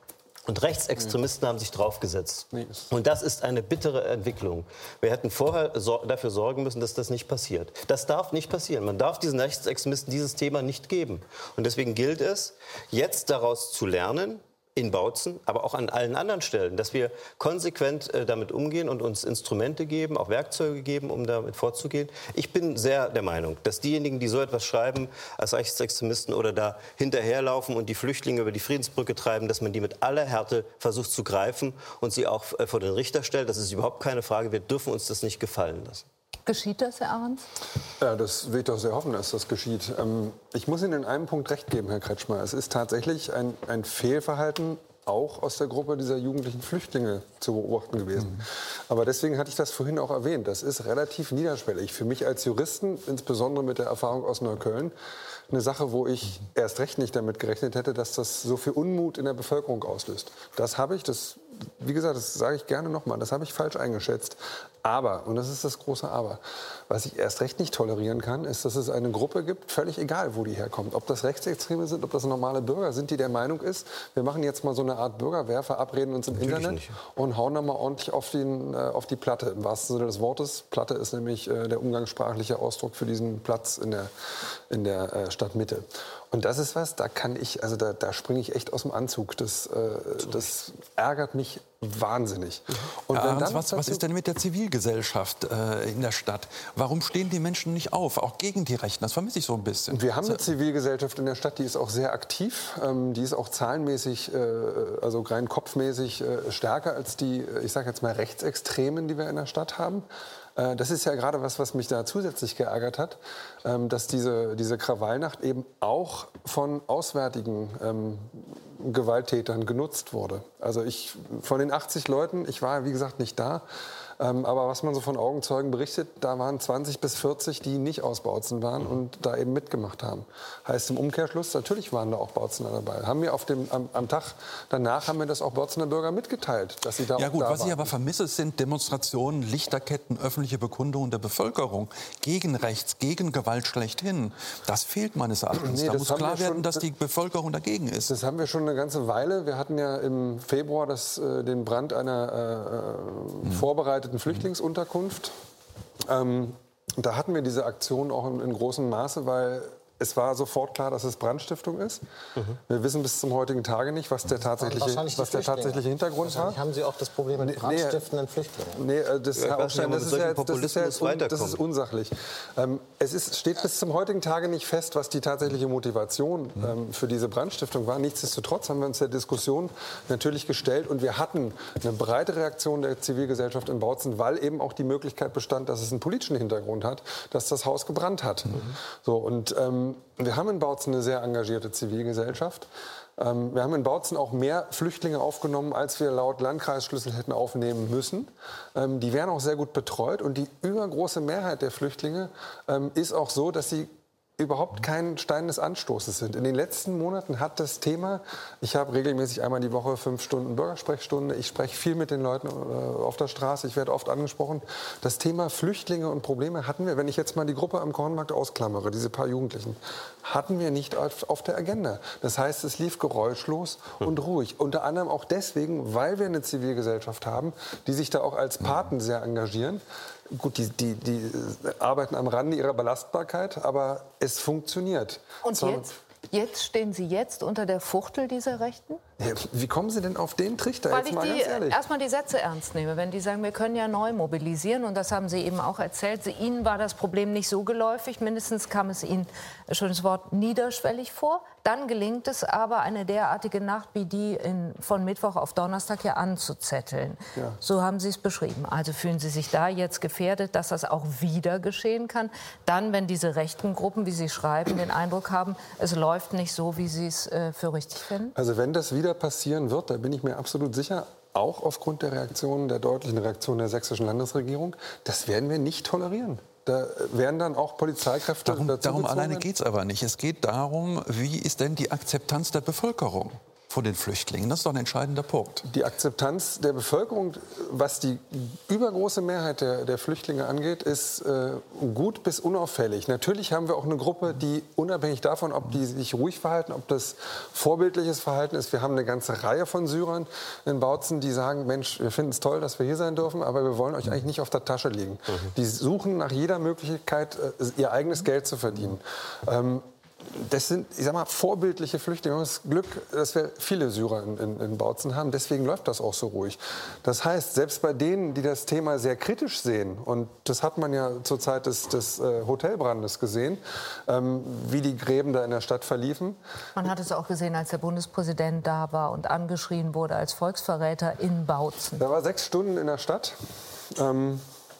Und Rechtsextremisten haben sich draufgesetzt. Und das ist eine bittere Entwicklung. Wir hätten vorher so, dafür sorgen müssen, dass das nicht passiert. Das darf nicht passieren. Man darf diesen Rechtsextremisten dieses Thema nicht geben. Und deswegen gilt es, jetzt daraus zu lernen, in Bautzen, aber auch an allen anderen Stellen, dass wir konsequent äh, damit umgehen und uns Instrumente geben, auch Werkzeuge geben, um damit vorzugehen. Ich bin sehr der Meinung, dass diejenigen, die so etwas schreiben als Rechtsextremisten oder da hinterherlaufen und die Flüchtlinge über die Friedensbrücke treiben, dass man die mit aller Härte versucht zu greifen und sie auch äh, vor den Richter stellt. Das ist überhaupt keine Frage. Wir dürfen uns das nicht gefallen lassen. Geschieht das, Herr Ahrens? Ja, das will ich doch sehr hoffen, dass das geschieht. Ähm, ich muss Ihnen in einem Punkt recht geben, Herr Kretschmer. Es ist tatsächlich ein, ein Fehlverhalten auch aus der Gruppe dieser jugendlichen Flüchtlinge zu beobachten gewesen. Mhm. Aber deswegen hatte ich das vorhin auch erwähnt. Das ist relativ niederschwellig. Für mich als Juristen, insbesondere mit der Erfahrung aus Neukölln, eine Sache, wo ich erst recht nicht damit gerechnet hätte, dass das so viel Unmut in der Bevölkerung auslöst. Das habe ich, das, wie gesagt, das sage ich gerne nochmal, das habe ich falsch eingeschätzt. Aber, und das ist das große Aber, was ich erst recht nicht tolerieren kann, ist, dass es eine Gruppe gibt, völlig egal, wo die herkommt. Ob das Rechtsextreme sind, ob das normale Bürger sind, die der Meinung ist, wir machen jetzt mal so eine Art Bürgerwehr, verabreden uns im Natürlich Internet nicht. und hauen dann mal ordentlich auf, den, äh, auf die Platte, im wahrsten Sinne des Wortes. Platte ist nämlich äh, der umgangssprachliche Ausdruck für diesen Platz in der, in der äh, Stadtmitte. Und das ist was, da kann ich, also da, da springe ich echt aus dem Anzug. Das, äh, das ärgert mich wahnsinnig. Und ja, wenn dann was, was ist denn mit der Zivilgesellschaft äh, in der Stadt? Warum stehen die Menschen nicht auf, auch gegen die Rechten? Das vermisse ich so ein bisschen. Wir haben eine Zivilgesellschaft in der Stadt, die ist auch sehr aktiv. Ähm, die ist auch zahlenmäßig, äh, also rein kopfmäßig äh, stärker als die, ich sage jetzt mal, Rechtsextremen, die wir in der Stadt haben. Das ist ja gerade was, was mich da zusätzlich geärgert hat, dass diese, diese Krawallnacht eben auch von auswärtigen ähm, Gewalttätern genutzt wurde. Also ich, von den achtzig Leuten, ich war wie gesagt nicht da, ähm, aber was man so von Augenzeugen berichtet, da waren zwanzig bis vierzig, die nicht aus Bautzen waren und da eben mitgemacht haben. Heißt im Umkehrschluss, natürlich waren da auch Bautzener dabei. Haben wir auf dem, am, am Tag danach haben wir das auch Bautzener Bürger mitgeteilt, dass sie da Ja auch gut, da was waren. ich aber vermisse, sind Demonstrationen, Lichterketten, öffentliche Bekundungen der Bevölkerung gegen Rechts, gegen Gewalt schlechthin. Das fehlt meines Erachtens. Nee, da das muss haben klar wir werden, schon- dass die Bevölkerung dagegen ist. Das haben wir schon eine ganze Weile. Wir hatten ja im Februar das, äh, den Brand einer äh, äh, vorbereiteten Flüchtlingsunterkunft. Ähm, da hatten wir diese Aktion auch in, in großem Maße, weil es war sofort klar, dass es Brandstiftung ist. Mhm. Wir wissen bis zum heutigen Tage nicht, was der tatsächliche, Wahrscheinlich die was der Flüchtlinge. tatsächliche Hintergrund war. Wahrscheinlich haben Sie auch das Problem mit Nee, brandstiftenden Flüchtlingen. Nee, äh, das, Ja, ich Herr weiß nicht, Aufstein, ob man das, mit ist solchem ja jetzt, das, ist ja Populismus jetzt un, das weiterkommt. ist unsachlich. Ähm, es ist, steht bis zum heutigen Tage nicht fest, was die tatsächliche Motivation ähm, für diese Brandstiftung war. Nichtsdestotrotz haben wir uns der Diskussion natürlich gestellt und wir hatten eine breite Reaktion der Zivilgesellschaft in Bautzen, weil eben auch die Möglichkeit bestand, dass es einen politischen Hintergrund hat, dass das Haus gebrannt hat. Mhm. So, und ähm, wir haben in Bautzen eine sehr engagierte Zivilgesellschaft. Ähm, wir haben in Bautzen auch mehr Flüchtlinge aufgenommen, als wir laut Landkreisschlüssel hätten aufnehmen müssen. Ähm, die werden auch sehr gut betreut. Und die übergroße Mehrheit der Flüchtlinge ähm, ist auch so, dass sie überhaupt kein Stein des Anstoßes sind. In den letzten Monaten hat das Thema, ich habe regelmäßig einmal die Woche fünf Stunden Bürgersprechstunde, ich spreche viel mit den Leuten äh, auf der Straße, ich werde oft angesprochen. Das Thema Flüchtlinge und Probleme hatten wir, wenn ich jetzt mal die Gruppe am Kornmarkt ausklammere, diese paar Jugendlichen, hatten wir nicht auf, auf der Agenda. Das heißt, es lief geräuschlos und ruhig. Unter anderem auch deswegen, weil wir eine Zivilgesellschaft haben, die sich da auch als Paten sehr engagieren. Gut, die, die, die arbeiten am Rande ihrer Belastbarkeit, aber es funktioniert. Und So, jetzt, jetzt stehen Sie jetzt unter der Fuchtel dieser Rechten? ja, wie kommen Sie denn auf den Trichter? Weil Jetzt ich mal die ganz ehrlich. erstmal die Sätze ernst nehme. Wenn die sagen, wir können ja neu mobilisieren, und das haben Sie eben auch erzählt, Sie, Ihnen war das Problem nicht so geläufig, mindestens kam es Ihnen, schönes Wort, niederschwellig vor. Dann gelingt es aber, eine derartige Nacht wie die in, von Mittwoch auf Donnerstag hier anzuzetteln. Ja. So haben Sie es beschrieben. Also fühlen Sie sich da jetzt gefährdet, dass das auch wieder geschehen kann? Dann, wenn diese rechten Gruppen, wie Sie schreiben, den Eindruck haben, es läuft nicht so, wie Sie es äh, für richtig finden? Also wenn das wieder passieren wird, da bin ich mir absolut sicher, auch aufgrund der Reaktion, der deutlichen Reaktion der sächsischen Landesregierung, das werden wir nicht tolerieren. Da werden dann auch Polizeikräfte Darum, dazu darum gezogen alleine werden. geht es aber nicht. Es geht darum, wie ist denn die Akzeptanz der Bevölkerung vor den Flüchtlingen. Das ist doch ein entscheidender Punkt. Die Akzeptanz der Bevölkerung, was die übergroße Mehrheit der, der Flüchtlinge angeht, ist äh, gut bis unauffällig. Natürlich haben wir auch eine Gruppe, die unabhängig davon, ob die sich ruhig verhalten, ob das vorbildliches Verhalten ist. Wir haben eine ganze Reihe von Syrern in Bautzen, die sagen, Mensch, wir finden es toll, dass wir hier sein dürfen, aber wir wollen euch eigentlich nicht auf der Tasche liegen. Mhm. Die suchen nach jeder Möglichkeit, ihr eigenes Geld zu verdienen. Ähm, Das sind, ich sag mal, vorbildliche Flüchtlinge. Wir haben das Glück, dass wir viele Syrer in, in, in Bautzen haben. Deswegen läuft das auch so ruhig. Das heißt, selbst bei denen, die das Thema sehr kritisch sehen, und das hat man ja zur Zeit des, des äh, Hotelbrandes gesehen, ähm, wie die Gräben da in der Stadt verliefen. Man hat es auch gesehen, als der Bundespräsident da war und angeschrien wurde als Volksverräter in Bautzen. Da war sechs Stunden in der Stadt. Ähm,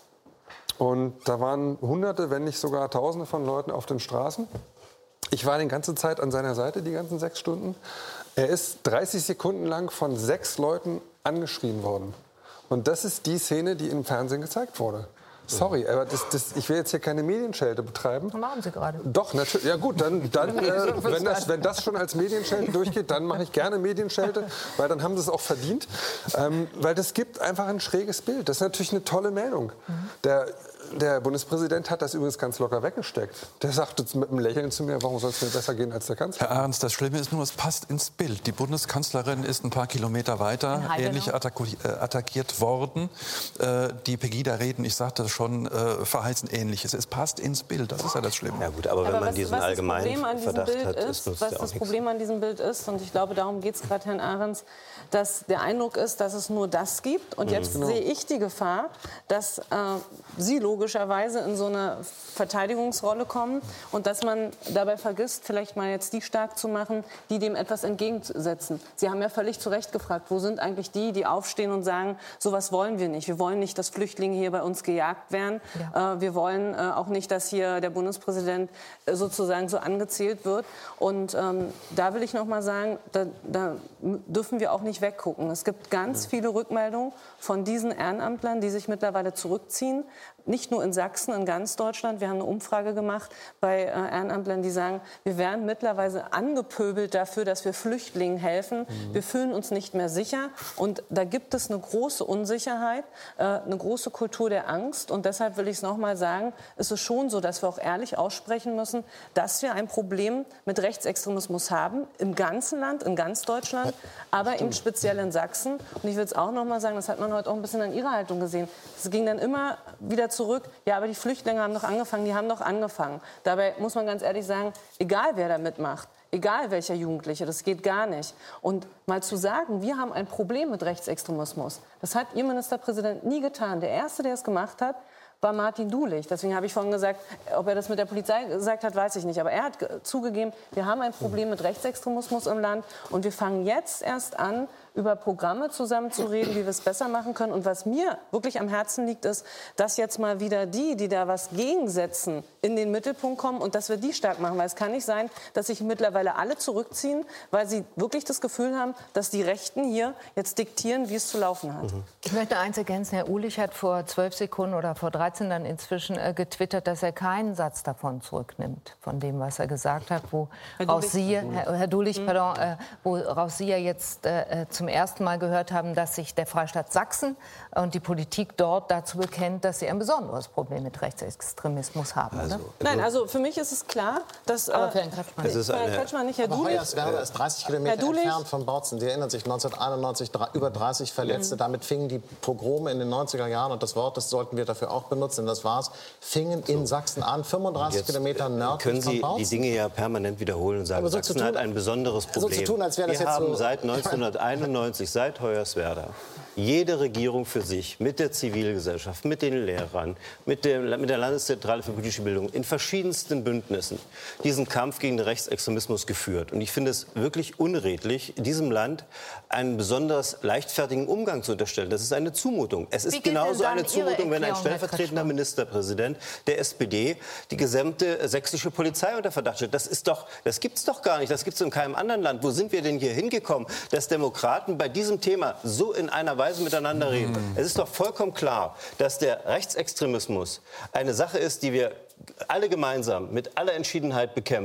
und da waren Hunderte, wenn nicht sogar Tausende von Leuten auf den Straßen. Ich war die ganze Zeit an seiner Seite, die ganzen sechs Stunden. Er ist dreißig Sekunden lang von sechs Leuten angeschrien worden. Und das ist die Szene, die im Fernsehen gezeigt wurde. Sorry, aber das, das, ich will jetzt hier keine Medienschelte betreiben. Das machen Sie gerade. Doch, natürlich. Ja gut, dann, dann äh, wenn, das, wenn das schon als Medienschelte durchgeht, dann mache ich gerne Medienschelte, weil dann haben sie es auch verdient. Ähm, weil das gibt einfach ein schräges Bild. Das ist natürlich eine tolle Meldung. Mhm. Der, der Bundespräsident hat das übrigens ganz locker weggesteckt. Der sagt jetzt mit einem Lächeln zu mir, warum soll es mir besser gehen als der Kanzler? Herr Ahrens, das Schlimme ist nur, es passt ins Bild. Die Bundeskanzlerin ist ein paar Kilometer weiter ähnlich attackiert worden. Äh, die Pegida-Reden, ich sagte schon, äh, verheißen Ähnliches. Es passt ins Bild, das ist ja das Schlimme. Ja gut, aber wenn aber man was, diesen was allgemeinen Verdacht Bild hat, ist, ist was ja das auch Problem an diesem Bild ist, und ich glaube, darum geht es gerade Herrn Ahrens, dass der Eindruck ist, dass es nur das gibt. Und jetzt genau. sehe ich die Gefahr, dass äh, Sie logischerweise in so eine Verteidigungsrolle kommen und dass man dabei vergisst, vielleicht mal jetzt die stark zu machen, die dem etwas entgegensetzen. Sie haben ja völlig zu Recht gefragt, wo sind eigentlich die, die aufstehen und sagen, sowas wollen wir nicht. Wir wollen nicht, dass Flüchtlinge hier bei uns gejagt werden. Ja. Äh, wir wollen äh, auch nicht, dass hier der Bundespräsident äh, sozusagen so angezählt wird. Und ähm, da will ich noch mal sagen, da, da dürfen wir auch nicht weggucken. Es gibt ganz viele Rückmeldungen von diesen Ehrenamtlern, die sich mittlerweile zurückziehen. Nicht nur in Sachsen, in ganz Deutschland. Wir haben eine Umfrage gemacht bei äh, Ehrenamtlern, die sagen, wir werden mittlerweile angepöbelt dafür, dass wir Flüchtlingen helfen. Mhm. Wir fühlen uns nicht mehr sicher. Und da gibt es eine große Unsicherheit, äh, eine große Kultur der Angst. Und deshalb will ich es noch mal sagen, es ist schon so, dass wir auch ehrlich aussprechen müssen, dass wir ein Problem mit Rechtsextremismus haben, im ganzen Land, in ganz Deutschland, aber eben speziell in Sachsen. Und ich will es auch noch mal sagen, das hat man heute auch ein bisschen an Ihrer Haltung gesehen. Es ging dann immer wieder zurück, ja, aber die Flüchtlinge haben doch angefangen, die haben doch angefangen. Dabei muss man ganz ehrlich sagen, egal wer da mitmacht, egal welcher Jugendliche, das geht gar nicht. Und mal zu sagen, wir haben ein Problem mit Rechtsextremismus, das hat Ihr Ministerpräsident nie getan. Der Erste, der es gemacht hat, war Martin Dulich. Deswegen habe ich vorhin gesagt, ob er das mit der Polizei gesagt hat, weiß ich nicht. Aber er hat zugegeben, wir haben ein Problem mit Rechtsextremismus im Land. Und wir fangen jetzt erst an, über Programme zusammen zu reden, wie wir es besser machen können. Und was mir wirklich am Herzen liegt, ist, dass jetzt mal wieder die, die da was gegensetzen, in den Mittelpunkt kommen und dass wir die stark machen. Weil es kann nicht sein, dass sich mittlerweile alle zurückziehen, weil sie wirklich das Gefühl haben, dass die Rechten hier jetzt diktieren, wie es zu laufen hat. Ich möchte eins ergänzen. Herr Uhlich hat vor zwölf Sekunden oder vor dreizehn dann inzwischen äh, getwittert, dass er keinen Satz davon zurücknimmt, von dem, was er gesagt hat, woraus Sie, Herr, Herr Dulich, mhm. pardon, äh, woraus Sie ja jetzt äh, zum ersten Mal gehört haben, dass sich der Freistaat Sachsen und die Politik dort dazu bekennt, dass sie ein besonderes Problem mit Rechtsextremismus haben. Also, oder? Nein, also für mich ist es klar, dass... Aber für Herrn Kretschmann nicht. Für Herrn Kretschmann nicht, Herr Aber Dulich. Hoyerswerda ist dreißig Kilometer entfernt von Bautzen. Sie erinnern sich, neunzehnhunderteinundneunzig über dreißig Verletzte. Mhm. Damit fingen die Pogrome in den neunziger Jahren, und das Wort, das sollten wir dafür auch benutzen, das war's, fingen so in Sachsen an, fünfunddreißig Jetzt Kilometer nördlich können Sie von Bautzen. die Dinge ja permanent wiederholen und sagen, so Sachsen tun, hat ein besonderes Problem. So zu tun, als wäre das wir jetzt haben so seit neunzehnhunderteinundneunzig, seit Hoyerswerda, jede Regierung für sich, mit der Zivilgesellschaft, mit den Lehrern, mit der, mit der Landeszentrale für politische Bildung, in verschiedensten Bündnissen diesen Kampf gegen den Rechtsextremismus geführt. Und ich finde es wirklich unredlich, diesem Land einen besonders leichtfertigen Umgang zu unterstellen. Das ist eine Zumutung. Es ist genauso eine Zumutung, wenn ein stellvertretender Ministerpräsident der S P D die gesamte sächsische Polizei unter Verdacht stellt. Das ist doch, das gibt's doch gar nicht. Das gibt's in keinem anderen Land. Wo sind wir denn hier hingekommen, dass Demokraten bei diesem Thema so in einer Weise miteinander reden? Mhm. Es ist doch vollkommen klar, dass der Rechtsextremismus eine Sache ist, die wir alle gemeinsam mit aller Entschiedenheit bekämpfen.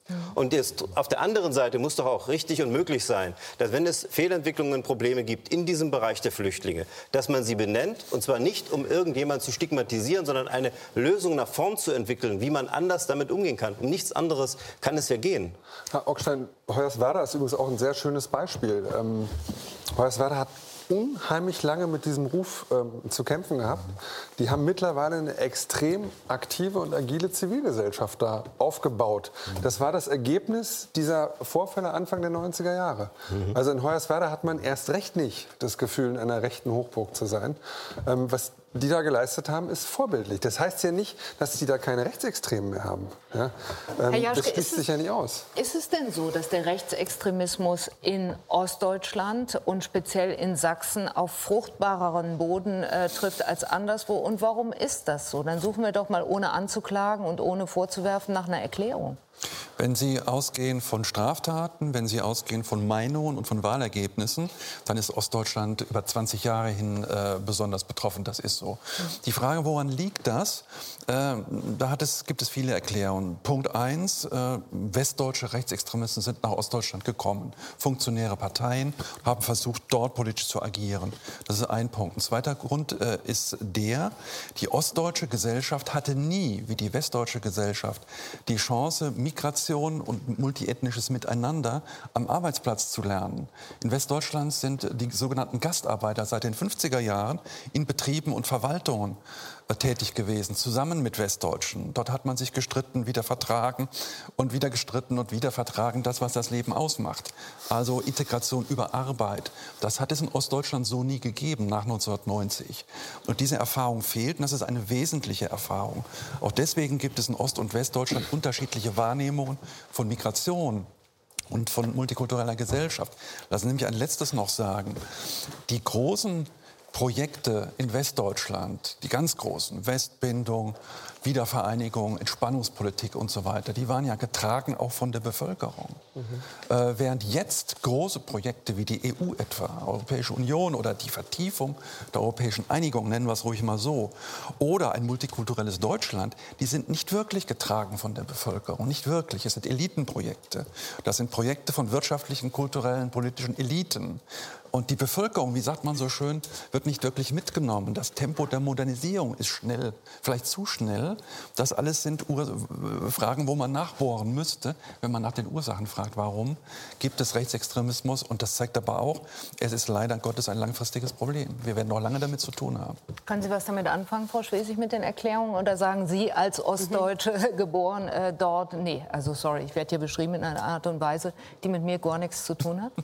Und jetzt, auf der anderen Seite muss doch auch richtig und möglich sein, dass wenn es Fehlentwicklungen, Probleme gibt in diesem Bereich der Flüchtlinge, dass man sie benennt, und zwar nicht, um irgendjemanden zu stigmatisieren, sondern eine Lösung nach vorn zu entwickeln, wie man anders damit umgehen kann. Um nichts anderes kann es ja gehen. Herr Augstein, Hoyerswerda ist übrigens auch ein sehr schönes Beispiel. Ähm, Hoyerswerda hat unheimlich lange mit diesem Ruf ähm, zu kämpfen gehabt. Die haben mittlerweile eine extrem aktive und agile Zivilgesellschaft da aufgebaut. Das war das Ergebnis dieser Vorfälle Anfang der neunziger Jahre. Mhm. Also in Hoyerswerda hat man erst recht nicht das Gefühl, in einer rechten Hochburg zu sein. Ähm, was die da geleistet haben, ist vorbildlich. Das heißt ja nicht, dass die da keine Rechtsextremen mehr haben. Ja? Ähm, Herr Jaschke, das schließt sich ja nicht aus. Ist es denn so, dass der Rechtsextremismus in Ostdeutschland und speziell in Sachsen auf fruchtbareren Boden äh, trifft als anderswo? Und warum ist das so? Dann suchen wir doch mal, ohne anzuklagen und ohne vorzuwerfen, nach einer Erklärung. Wenn Sie ausgehen von Straftaten, wenn Sie ausgehen von Meinungen und von Wahlergebnissen, dann ist Ostdeutschland über zwanzig Jahre hin äh, besonders betroffen. Das ist so. Die Frage, woran liegt das? Äh, da hat es, gibt es viele Erklärungen. Punkt eins, äh, westdeutsche Rechtsextremisten sind nach Ostdeutschland gekommen. Funktionäre Parteien haben versucht, dort politisch zu agieren. Das ist ein Punkt. Ein zweiter Grund äh, ist der, die ostdeutsche Gesellschaft hatte nie, wie die westdeutsche Gesellschaft, die Chance, Migration und multiethnisches Miteinander am Arbeitsplatz zu lernen. In Westdeutschland sind die sogenannten Gastarbeiter seit den fünfziger Jahren in Betrieben und Verwaltungen äh, tätig gewesen, zusammen mit Westdeutschen. Dort hat man sich gestritten, wieder vertragen und wieder gestritten und wieder vertragen, das, was das Leben ausmacht. Also Integration über Arbeit. Das hat es in Ostdeutschland so nie gegeben nach neunzehnhundertneunzig. Und diese Erfahrung fehlt, und das ist eine wesentliche Erfahrung. Auch deswegen gibt es in Ost- und Westdeutschland unterschiedliche Wahrnehmungen von Migration und von multikultureller Gesellschaft. Lassen Sie mich ein letztes noch sagen. Die großen Projekte in Westdeutschland, die ganz großen, Westbindung, Wiedervereinigung, Entspannungspolitik und so weiter, die waren ja getragen auch von der Bevölkerung. Mhm. Äh, während jetzt große Projekte wie die E U etwa, Europäische Union oder die Vertiefung der europäischen Einigung, nennen wir es ruhig mal so, oder ein multikulturelles Deutschland, die sind nicht wirklich getragen von der Bevölkerung, nicht wirklich. Es sind Elitenprojekte. Das sind Projekte von wirtschaftlichen, kulturellen, politischen Eliten. Und die Bevölkerung, wie sagt man so schön, wird nicht wirklich mitgenommen. Das Tempo der Modernisierung ist schnell, vielleicht zu schnell. Das alles sind Ur- Fragen, wo man nachbohren müsste, wenn man nach den Ursachen fragt, warum gibt es Rechtsextremismus. Und das zeigt aber auch, es ist leider Gottes ein langfristiges Problem. Wir werden noch lange damit zu tun haben. Können Sie was damit anfangen, Frau Schwesig, mit den Erklärungen? Oder sagen Sie als Ostdeutsche mhm. geboren äh, dort, nee, also sorry, ich werde hier beschrieben in einer Art und Weise, die mit mir gar nichts zu tun hat?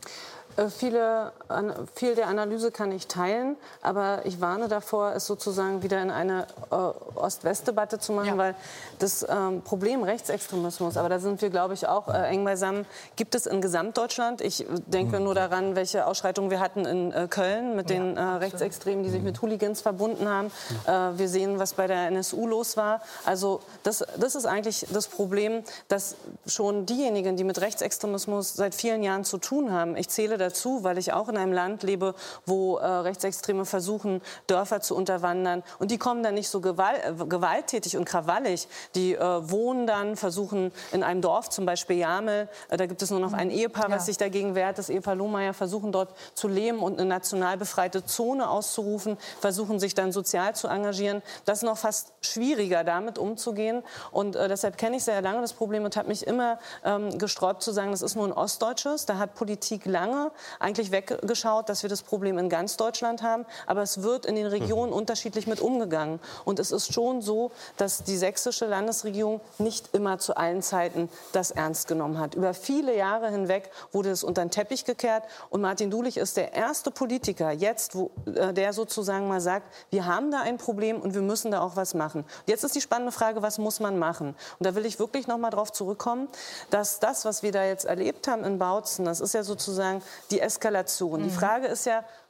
Viele, viel der Analyse kann ich teilen, aber ich warne davor, es sozusagen wieder in eine äh, Ost-West-Debatte zu machen, ja. weil das ähm, Problem Rechtsextremismus, aber da sind wir, glaube ich, auch äh, eng beisammen, gibt es in Gesamtdeutschland. Ich denke mhm. nur daran, welche Ausschreitungen wir hatten in äh, Köln mit ja, den äh, Rechtsextremen, die sich mit Hooligans verbunden haben. Äh, wir sehen, was bei der N S U los war. Also das, das ist eigentlich das Problem, dass schon diejenigen, die mit Rechtsextremismus seit vielen Jahren zu tun haben, ich zähle dazu, weil ich auch in einem Land lebe, wo äh, Rechtsextreme versuchen, Dörfer zu unterwandern. Und die kommen dann nicht so gewalt, äh, gewalttätig und krawallig. Die äh, wohnen dann, versuchen in einem Dorf, zum Beispiel Jamel, äh, da gibt es nur noch ein Ehepaar, ja. was sich dagegen wehrt, das Ehepaar Lohmeier, versuchen dort zu leben und eine national befreite Zone auszurufen, versuchen sich dann sozial zu engagieren. Das ist noch fast schwieriger, damit umzugehen. Und äh, deshalb kenne ich sehr lange das Problem und habe mich immer ähm, gesträubt zu sagen, das ist nur ein ostdeutsches. Da hat Politik lange eigentlich weggeschaut, dass wir das Problem in ganz Deutschland haben. Aber es wird in den Regionen mhm. unterschiedlich mit umgegangen. Und es ist schon so, dass die sächsische Landesregierung nicht immer zu allen Zeiten das ernst genommen hat. Über viele Jahre hinweg wurde es unter den Teppich gekehrt. Und Martin Dulich ist der erste Politiker jetzt, wo, äh, der sozusagen mal sagt, wir haben da ein Problem und wir müssen da auch was machen. Jetzt ist die spannende Frage, was muss man machen? Und da will ich wirklich noch mal darauf zurückkommen, dass das, was wir da jetzt erlebt haben in Bautzen, das ist ja sozusagen die Eskalation. Mhm. Die Frage ist ja,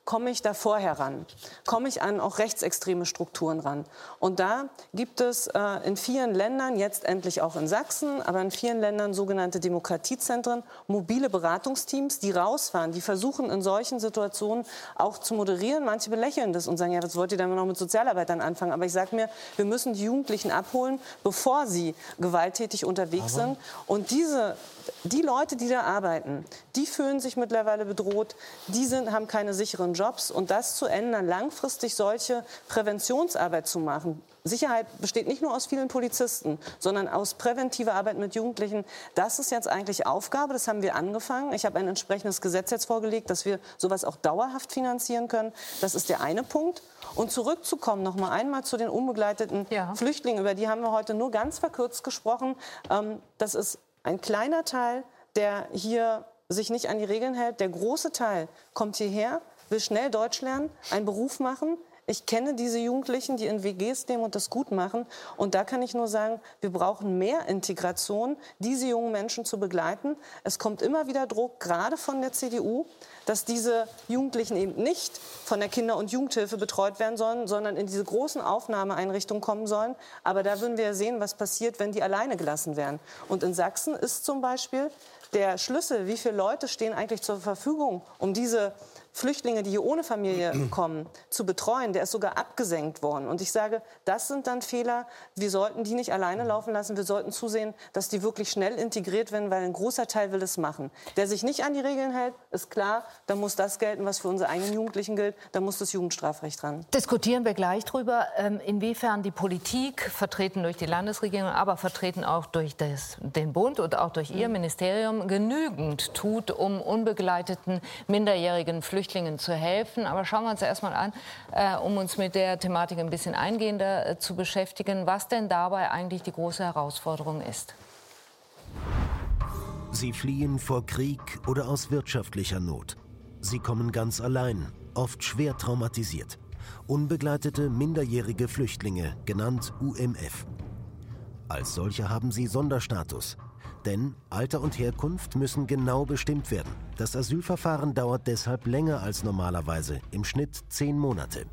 komme ich da vorher ran? Komme ich an auch rechtsextreme Strukturen ran? Und da gibt es äh, in vielen Ländern, jetzt endlich auch in Sachsen, aber in vielen Ländern sogenannte Demokratiezentren, mobile Beratungsteams, die rausfahren, die versuchen in solchen Situationen auch zu moderieren. Manche belächeln das und sagen, ja, was wollt ihr dann noch mit Sozialarbeitern anfangen? Aber ich sage mir, wir müssen die Jugendlichen abholen, bevor sie gewalttätig unterwegs aber sind. Und diese Die Leute, die da arbeiten, die fühlen sich mittlerweile bedroht, die sind, haben keine sicheren Jobs. Und das zu ändern, langfristig solche Präventionsarbeit zu machen. Sicherheit besteht nicht nur aus vielen Polizisten, sondern aus präventiver Arbeit mit Jugendlichen. Das ist jetzt eigentlich Aufgabe, das haben wir angefangen. Ich habe ein entsprechendes Gesetz jetzt vorgelegt, dass wir sowas auch dauerhaft finanzieren können. Das ist der eine Punkt. Und zurückzukommen, noch mal einmal zu den unbegleiteten ja. Flüchtlingen, über die haben wir heute nur ganz verkürzt gesprochen. Ähm, das ist ein kleiner Teil, der hier sich nicht an die Regeln hält. Der große Teil kommt hierher, will schnell Deutsch lernen, einen Beruf machen. Ich kenne diese Jugendlichen, die in W Gs leben und das gut machen. Und da kann ich nur sagen, wir brauchen mehr Integration, diese jungen Menschen zu begleiten. Es kommt immer wieder Druck, gerade von der C D U, dass diese Jugendlichen eben nicht von der Kinder- und Jugendhilfe betreut werden sollen, sondern in diese großen Aufnahmeeinrichtungen kommen sollen. Aber da würden wir sehen, was passiert, wenn die alleine gelassen werden. Und in Sachsen ist zum Beispiel der Schlüssel, wie viele Leute stehen eigentlich zur Verfügung, um diese Flüchtlinge, die hier ohne Familie kommen, zu betreuen, der ist sogar abgesenkt worden. Und ich sage, das sind dann Fehler. Wir sollten die nicht alleine laufen lassen. Wir sollten zusehen, dass die wirklich schnell integriert werden, weil ein großer Teil will es machen. Der sich nicht an die Regeln hält, ist klar, dann muss das gelten, was für unsere eigenen Jugendlichen gilt. Da muss das Jugendstrafrecht ran. Diskutieren wir gleich drüber, inwiefern die Politik, vertreten durch die Landesregierung, aber vertreten auch durch das, den Bund und auch durch Ihr Ministerium, genügend tut, um unbegleiteten minderjährigen Flüchtlingen Flüchtlingen zu helfen. Aber schauen wir uns erst mal an, äh, um uns mit der Thematik ein bisschen eingehender äh, zu beschäftigen, was denn dabei eigentlich die große Herausforderung ist. Sie fliehen vor Krieg oder aus wirtschaftlicher Not. Sie kommen ganz allein, oft schwer traumatisiert. Unbegleitete minderjährige Flüchtlinge, genannt U M F. Als solche haben sie Sonderstatus. Denn Alter und Herkunft müssen genau bestimmt werden. Das Asylverfahren dauert deshalb länger als normalerweise, im Schnitt zehn Monate.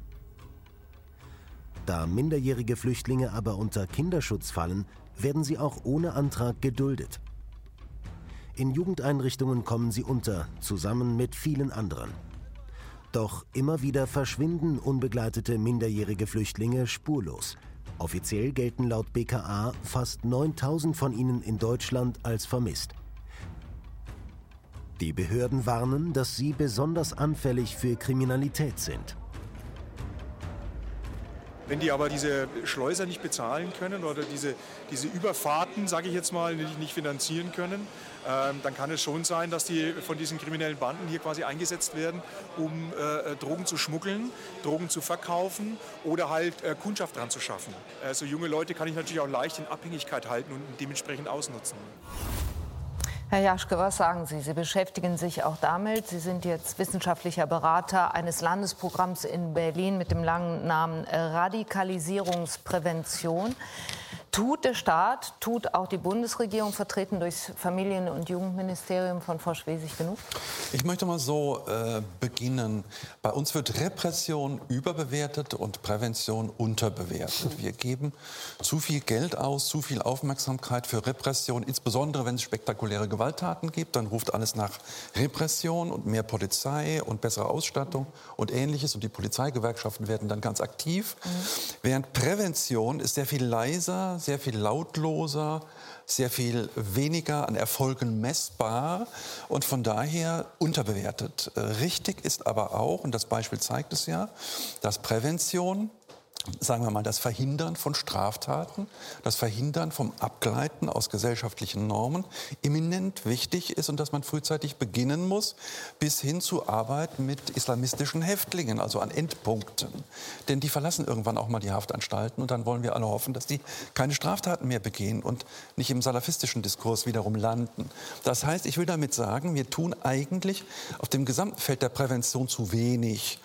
Da minderjährige Flüchtlinge aber unter Kinderschutz fallen, werden sie auch ohne Antrag geduldet. In Jugendeinrichtungen kommen sie unter, zusammen mit vielen anderen. Doch immer wieder verschwinden unbegleitete minderjährige Flüchtlinge spurlos. Offiziell gelten laut B K A fast neuntausend von ihnen in Deutschland als vermisst. Die Behörden warnen, dass sie besonders anfällig für Kriminalität sind. Wenn die aber diese Schleuser nicht bezahlen können oder diese, diese Überfahrten, sage ich jetzt mal, nicht, nicht finanzieren können, ähm, dann kann es schon sein, dass die von diesen kriminellen Banden hier quasi eingesetzt werden, um äh, Drogen zu schmuggeln, Drogen zu verkaufen oder halt äh, Kundschaft dran zu schaffen. Also junge Leute kann ich natürlich auch leicht in Abhängigkeit halten und dementsprechend ausnutzen. Herr Jaschke, was sagen Sie? Sie beschäftigen sich auch damit. Sie sind jetzt wissenschaftlicher Berater eines Landesprogramms in Berlin mit dem langen Namen Radikalisierungsprävention. Tut der Staat, tut auch die Bundesregierung, vertreten durchs Familien- und Jugendministerium von Frau Schwesig, genug? Ich möchte mal so äh, beginnen. Bei uns wird Repression überbewertet und Prävention unterbewertet. Wir geben zu viel Geld aus, zu viel Aufmerksamkeit für Repression, insbesondere wenn es spektakuläre Gewalttaten gibt. Dann ruft alles nach Repression und mehr Polizei und bessere Ausstattung und Ähnliches. Und die Polizeigewerkschaften werden dann ganz aktiv. Mhm. Während Prävention ist sehr viel leiser, sehr viel lautloser, sehr viel weniger an Erfolgen messbar und von daher unterbewertet. Richtig ist aber auch, und das Beispiel zeigt es ja, dass Prävention, sagen wir mal, das Verhindern von Straftaten, das Verhindern vom Abgleiten aus gesellschaftlichen Normen eminent wichtig ist und dass man frühzeitig beginnen muss, bis hin zu Arbeit mit islamistischen Häftlingen, also an Endpunkten. Denn die verlassen irgendwann auch mal die Haftanstalten und dann wollen wir alle hoffen, dass die keine Straftaten mehr begehen und nicht im salafistischen Diskurs wiederum landen. Das heißt, ich will damit sagen, wir tun eigentlich auf dem gesamten Feld der Prävention zu wenig.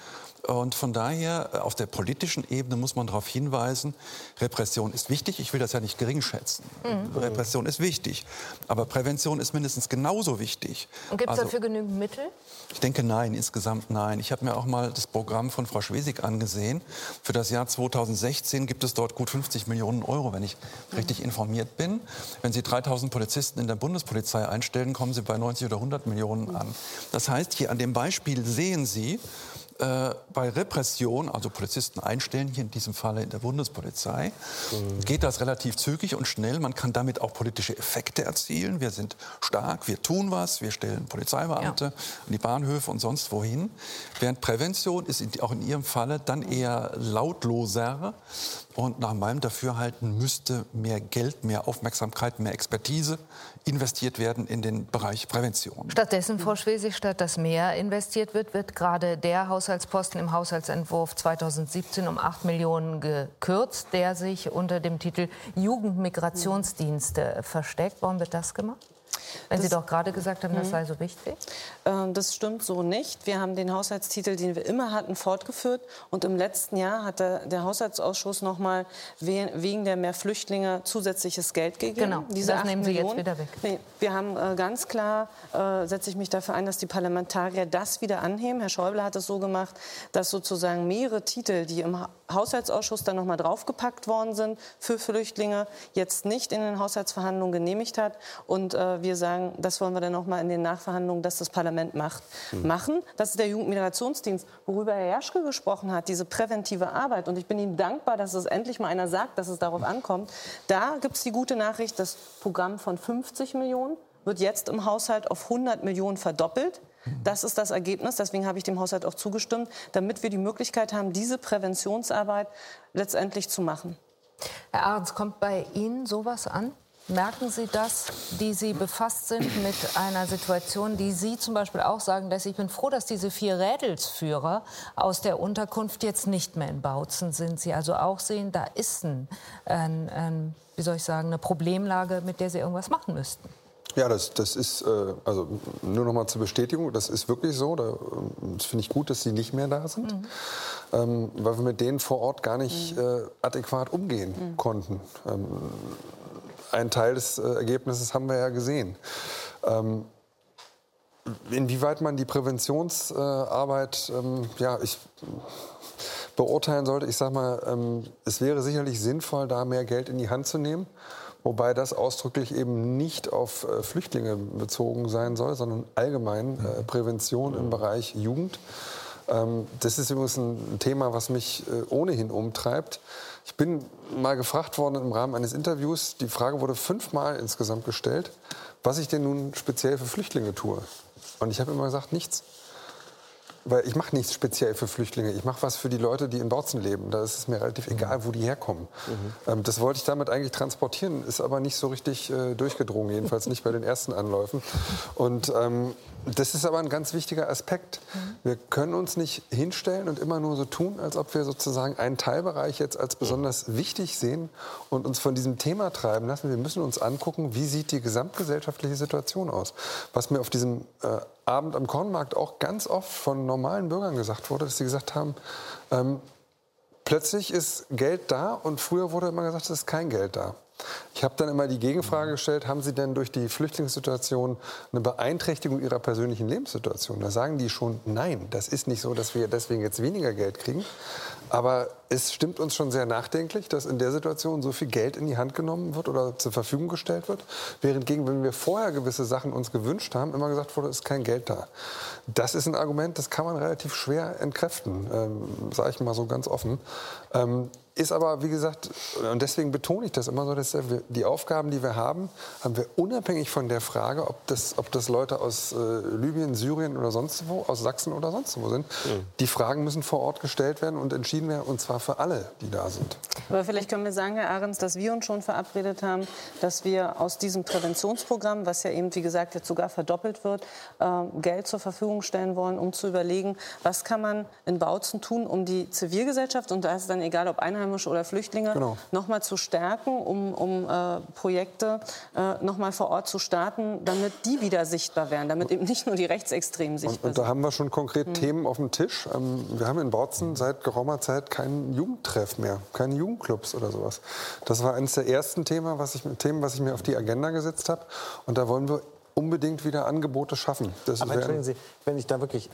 Und von daher, auf der politischen Ebene muss man darauf hinweisen, Repression ist wichtig. Ich will das ja nicht geringschätzen. Mhm. Repression ist wichtig. Aber Prävention ist mindestens genauso wichtig. Und gibt es also, dafür genügend Mittel? Ich denke nein, insgesamt nein. Ich habe mir auch mal das Programm von Frau Schwesig angesehen. Für das Jahr zweitausendsechzehn gibt es dort gut fünfzig Millionen Euro, wenn ich mhm. richtig informiert bin. Wenn Sie dreitausend Polizisten in der Bundespolizei einstellen, kommen Sie bei neunzig oder hundert Millionen mhm. an. Das heißt, hier an dem Beispiel sehen Sie, Äh, bei Repression, also Polizisten einstellen, hier in diesem Falle in der Bundespolizei, mhm. geht das relativ zügig und schnell. Man kann damit auch politische Effekte erzielen. Wir sind stark, wir tun was, wir stellen Polizeibeamte ja. an die Bahnhöfe und sonst wohin. Während Prävention ist in, auch in Ihrem Falle dann eher lautloser. Und nach meinem Dafürhalten müsste mehr Geld, mehr Aufmerksamkeit, mehr Expertise investiert werden in den Bereich Prävention. Stattdessen, Frau Schwesig, statt dass mehr investiert wird, wird gerade der Haushaltsposten im Haushaltsentwurf zweitausendsiebzehn um acht Millionen gekürzt, der sich unter dem Titel Jugendmigrationsdienste versteckt. Warum wird das gemacht? Wenn Sie das, doch gerade gesagt haben, das sei so wichtig. Das stimmt so nicht. Wir haben den Haushaltstitel, den wir immer hatten, fortgeführt. Und im letzten Jahr hat der, der Haushaltsausschuss noch mal we wegen der mehr Flüchtlinge zusätzliches Geld gegeben. Genau, diese das nehmen Sie Millionen. jetzt wieder weg. Nee, wir haben äh, ganz klar, äh, setze ich mich dafür ein, dass die Parlamentarier das wieder anheben. Herr Schäuble hat es so gemacht, dass sozusagen mehrere Titel, die im ha Haushaltsausschuss dann noch mal draufgepackt worden sind für Flüchtlinge, jetzt nicht in den Haushaltsverhandlungen genehmigt hat. Und äh, wir sagen, das wollen wir dann noch mal in den Nachverhandlungen, dass das Parlament macht. Mhm. Machen. Das ist der Jugendmigrationsdienst, worüber Herr Jaschke gesprochen hat, diese präventive Arbeit. Und ich bin ihm dankbar, dass es endlich mal einer sagt, dass es darauf ankommt. Da gibt es die gute Nachricht, das Programm von fünfzig Millionen wird jetzt im Haushalt auf hundert Millionen verdoppelt. Das ist das Ergebnis, deswegen habe ich dem Haushalt auch zugestimmt, damit wir die Möglichkeit haben, diese Präventionsarbeit letztendlich zu machen. Herr Ahrens, kommt bei Ihnen sowas an? Merken Sie das, die Sie befasst sind mit einer Situation, die Sie zum Beispiel auch sagen, dass ich bin froh, dass diese vier Rädelsführer aus der Unterkunft jetzt nicht mehr in Bautzen sind. Sie also auch sehen, da ist ein, ein, ein, wie soll ich sagen, eine Problemlage, mit der Sie irgendwas machen müssten. Ja, das, das ist, äh, also nur noch mal zur Bestätigung, das ist wirklich so. Da, das finde ich gut, dass sie nicht mehr da sind, mhm. ähm, weil wir mit denen vor Ort gar nicht äh, adäquat umgehen mhm. konnten. Ähm, Ein Teil des äh, Ergebnisses haben wir ja gesehen. Ähm, inwieweit man die Präventionsarbeit äh, ähm, ja, ich, beurteilen sollte, ich sage mal, ähm, es wäre sicherlich sinnvoll, da mehr Geld in die Hand zu nehmen. Wobei das ausdrücklich eben nicht auf äh, Flüchtlinge bezogen sein soll, sondern allgemein äh, Prävention im Bereich Jugend. Ähm, das ist übrigens ein Thema, was mich äh, ohnehin umtreibt. Ich bin mal gefragt worden im Rahmen eines Interviews, die Frage wurde fünfmal insgesamt gestellt, was ich denn nun speziell für Flüchtlinge tue. Und ich habe immer gesagt, nichts. Weil ich mache nichts speziell für Flüchtlinge. Ich mache was für die Leute, die in Bautzen leben. Da ist es mir relativ egal, wo die herkommen. Mhm. Ähm, das wollte ich damit eigentlich transportieren, ist aber nicht so richtig äh, durchgedrungen, jedenfalls nicht bei den ersten Anläufen. Und ähm, das ist aber ein ganz wichtiger Aspekt. Mhm. Wir können uns nicht hinstellen und immer nur so tun, als ob wir sozusagen einen Teilbereich jetzt als besonders wichtig sehen und uns von diesem Thema treiben lassen. Wir müssen uns angucken, wie sieht die gesamtgesellschaftliche Situation aus. Was mir auf diesem äh, Abend am Kornmarkt auch ganz oft von normalen Bürgern gesagt wurde, dass sie gesagt haben, ähm, plötzlich ist Geld da und früher wurde immer gesagt, es ist kein Geld da. Ich habe dann immer die Gegenfrage gestellt, haben Sie denn durch die Flüchtlingssituation eine Beeinträchtigung Ihrer persönlichen Lebenssituation? Da sagen die schon, nein, das ist nicht so, dass wir deswegen jetzt weniger Geld kriegen. Aber es stimmt uns schon sehr nachdenklich, dass in der Situation so viel Geld in die Hand genommen wird oder zur Verfügung gestellt wird. Während gegen, wenn wir vorher gewisse Sachen uns gewünscht haben, immer gesagt wurde, es ist kein Geld da. Das ist ein Argument, das kann man relativ schwer entkräften, ähm, sage ich mal so ganz offen. Ähm, Ist aber, wie gesagt, und deswegen betone ich das immer so, dass wir die Aufgaben, die wir haben, haben wir unabhängig von der Frage, ob das, ob das Leute aus äh, Libyen, Syrien oder sonst wo, aus Sachsen oder sonst wo sind. Mhm. Die Fragen müssen vor Ort gestellt werden und entschieden werden, und zwar für alle, die da sind. Aber vielleicht können wir sagen, Herr Ahrens, dass wir uns schon verabredet haben, dass wir aus diesem Präventionsprogramm, was ja eben, wie gesagt, jetzt sogar verdoppelt wird, äh, Geld zur Verfügung stellen wollen, um zu überlegen, was kann man in Bautzen tun, um die Zivilgesellschaft, und da ist es dann egal, ob einer Einheimische oder Flüchtlinge genau. noch mal zu stärken, um, um äh, Projekte äh, noch mal vor Ort zu starten, damit die wieder sichtbar werden, damit eben nicht nur die Rechtsextremen sichtbar und, und sind. Da haben wir schon konkret hm. Themen auf dem Tisch. Ähm, wir haben in Bautzen seit geraumer Zeit keinen Jugendtreff mehr, keine Jugendclubs oder sowas. Das war eines der ersten Themen, was ich, Themen, was ich mir auf die Agenda gesetzt habe. Und da wollen wir unbedingt wieder Angebote schaffen. Das Aber entschuldigen Sie, wenn ich da wirklich...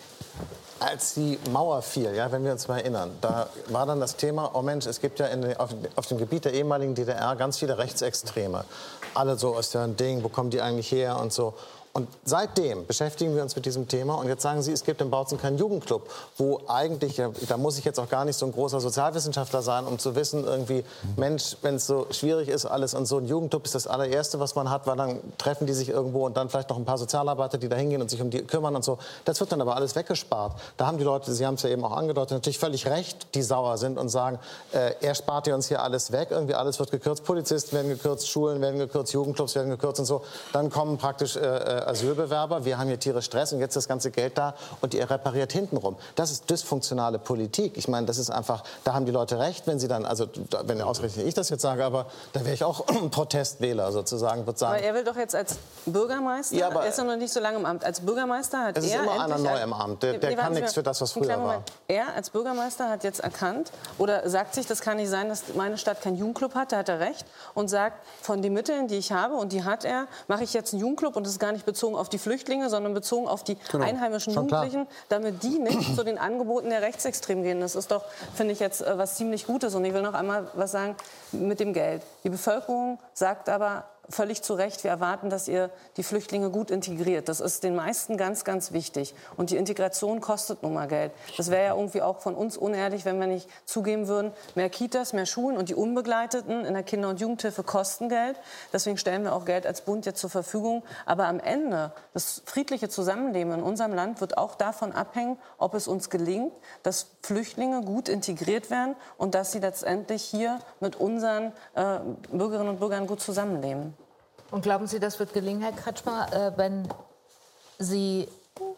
Als die Mauer fiel, ja, wenn wir uns mal erinnern, da war dann das Thema, oh Mensch, es gibt ja in, auf, auf dem Gebiet der ehemaligen D D R ganz viele Rechtsextreme. Alle so aus dem Ding, wo kommen die eigentlich her und so. Und seitdem beschäftigen wir uns mit diesem Thema. Und jetzt sagen Sie, es gibt in Bautzen keinen Jugendclub, wo eigentlich, da muss ich jetzt auch gar nicht so ein großer Sozialwissenschaftler sein, um zu wissen, irgendwie, Mensch, wenn es so schwierig ist alles und so ein Jugendclub ist das allererste, was man hat, weil dann treffen die sich irgendwo und dann vielleicht noch ein paar Sozialarbeiter, die da hingehen und sich um die kümmern und so. Das wird dann aber alles weggespart. Da haben die Leute, Sie haben es ja eben auch angedeutet, natürlich völlig recht, die sauer sind und sagen, äh, er spart ja uns hier alles weg, irgendwie alles wird gekürzt, Polizisten werden gekürzt, Schulen werden gekürzt, Jugendclubs werden gekürzt und so. Dann kommen praktisch äh, Asylbewerber, wir haben hier tierisch Stress und jetzt ist das ganze Geld da und ihr repariert hintenrum. Das ist dysfunktionale Politik. Ich meine, das ist einfach, da haben die Leute recht, wenn sie dann, also wenn ausgerechnet ich das jetzt sage, aber da wäre ich auch Protestwähler sozusagen, würde sagen. Aber er will doch jetzt als Bürgermeister, ja, aber er ist ja noch nicht so lange im Amt, als Bürgermeister hat er... Es ist immer einer neu im Amt, der, der kann nichts für das, was früher war. Er als Bürgermeister hat jetzt erkannt oder sagt sich, das kann nicht sein, dass meine Stadt keinen Jugendclub hat, da hat er recht und sagt, von den Mitteln, die ich habe und die hat er, mache ich jetzt einen Jugendclub und das ist gar nicht bezogen auf die Flüchtlinge, sondern bezogen auf die genau. einheimischen Schon Jugendlichen, klar. damit die nicht zu den Angeboten der Rechtsextremen gehen. Das ist doch, finde ich, jetzt was ziemlich Gutes. Und ich will noch einmal was sagen mit dem Geld. Die Bevölkerung sagt aber völlig zu Recht, wir erwarten, dass ihr die Flüchtlinge gut integriert. Das ist den meisten ganz, ganz wichtig. Und die Integration kostet nun mal Geld. Das wäre ja irgendwie auch von uns unehrlich, wenn wir nicht zugeben würden, mehr Kitas, mehr Schulen und die Unbegleiteten in der Kinder- und Jugendhilfe kosten Geld. Deswegen stellen wir auch Geld als Bund jetzt zur Verfügung. Aber am Ende, das friedliche Zusammenleben in unserem Land wird auch davon abhängen, ob es uns gelingt, dass Flüchtlinge gut integriert werden und dass sie letztendlich hier mit unseren äh, Bürgerinnen und Bürgern gut zusammenleben. Und glauben Sie, das wird gelingen, Herr Kretschmer, äh, wenn Sie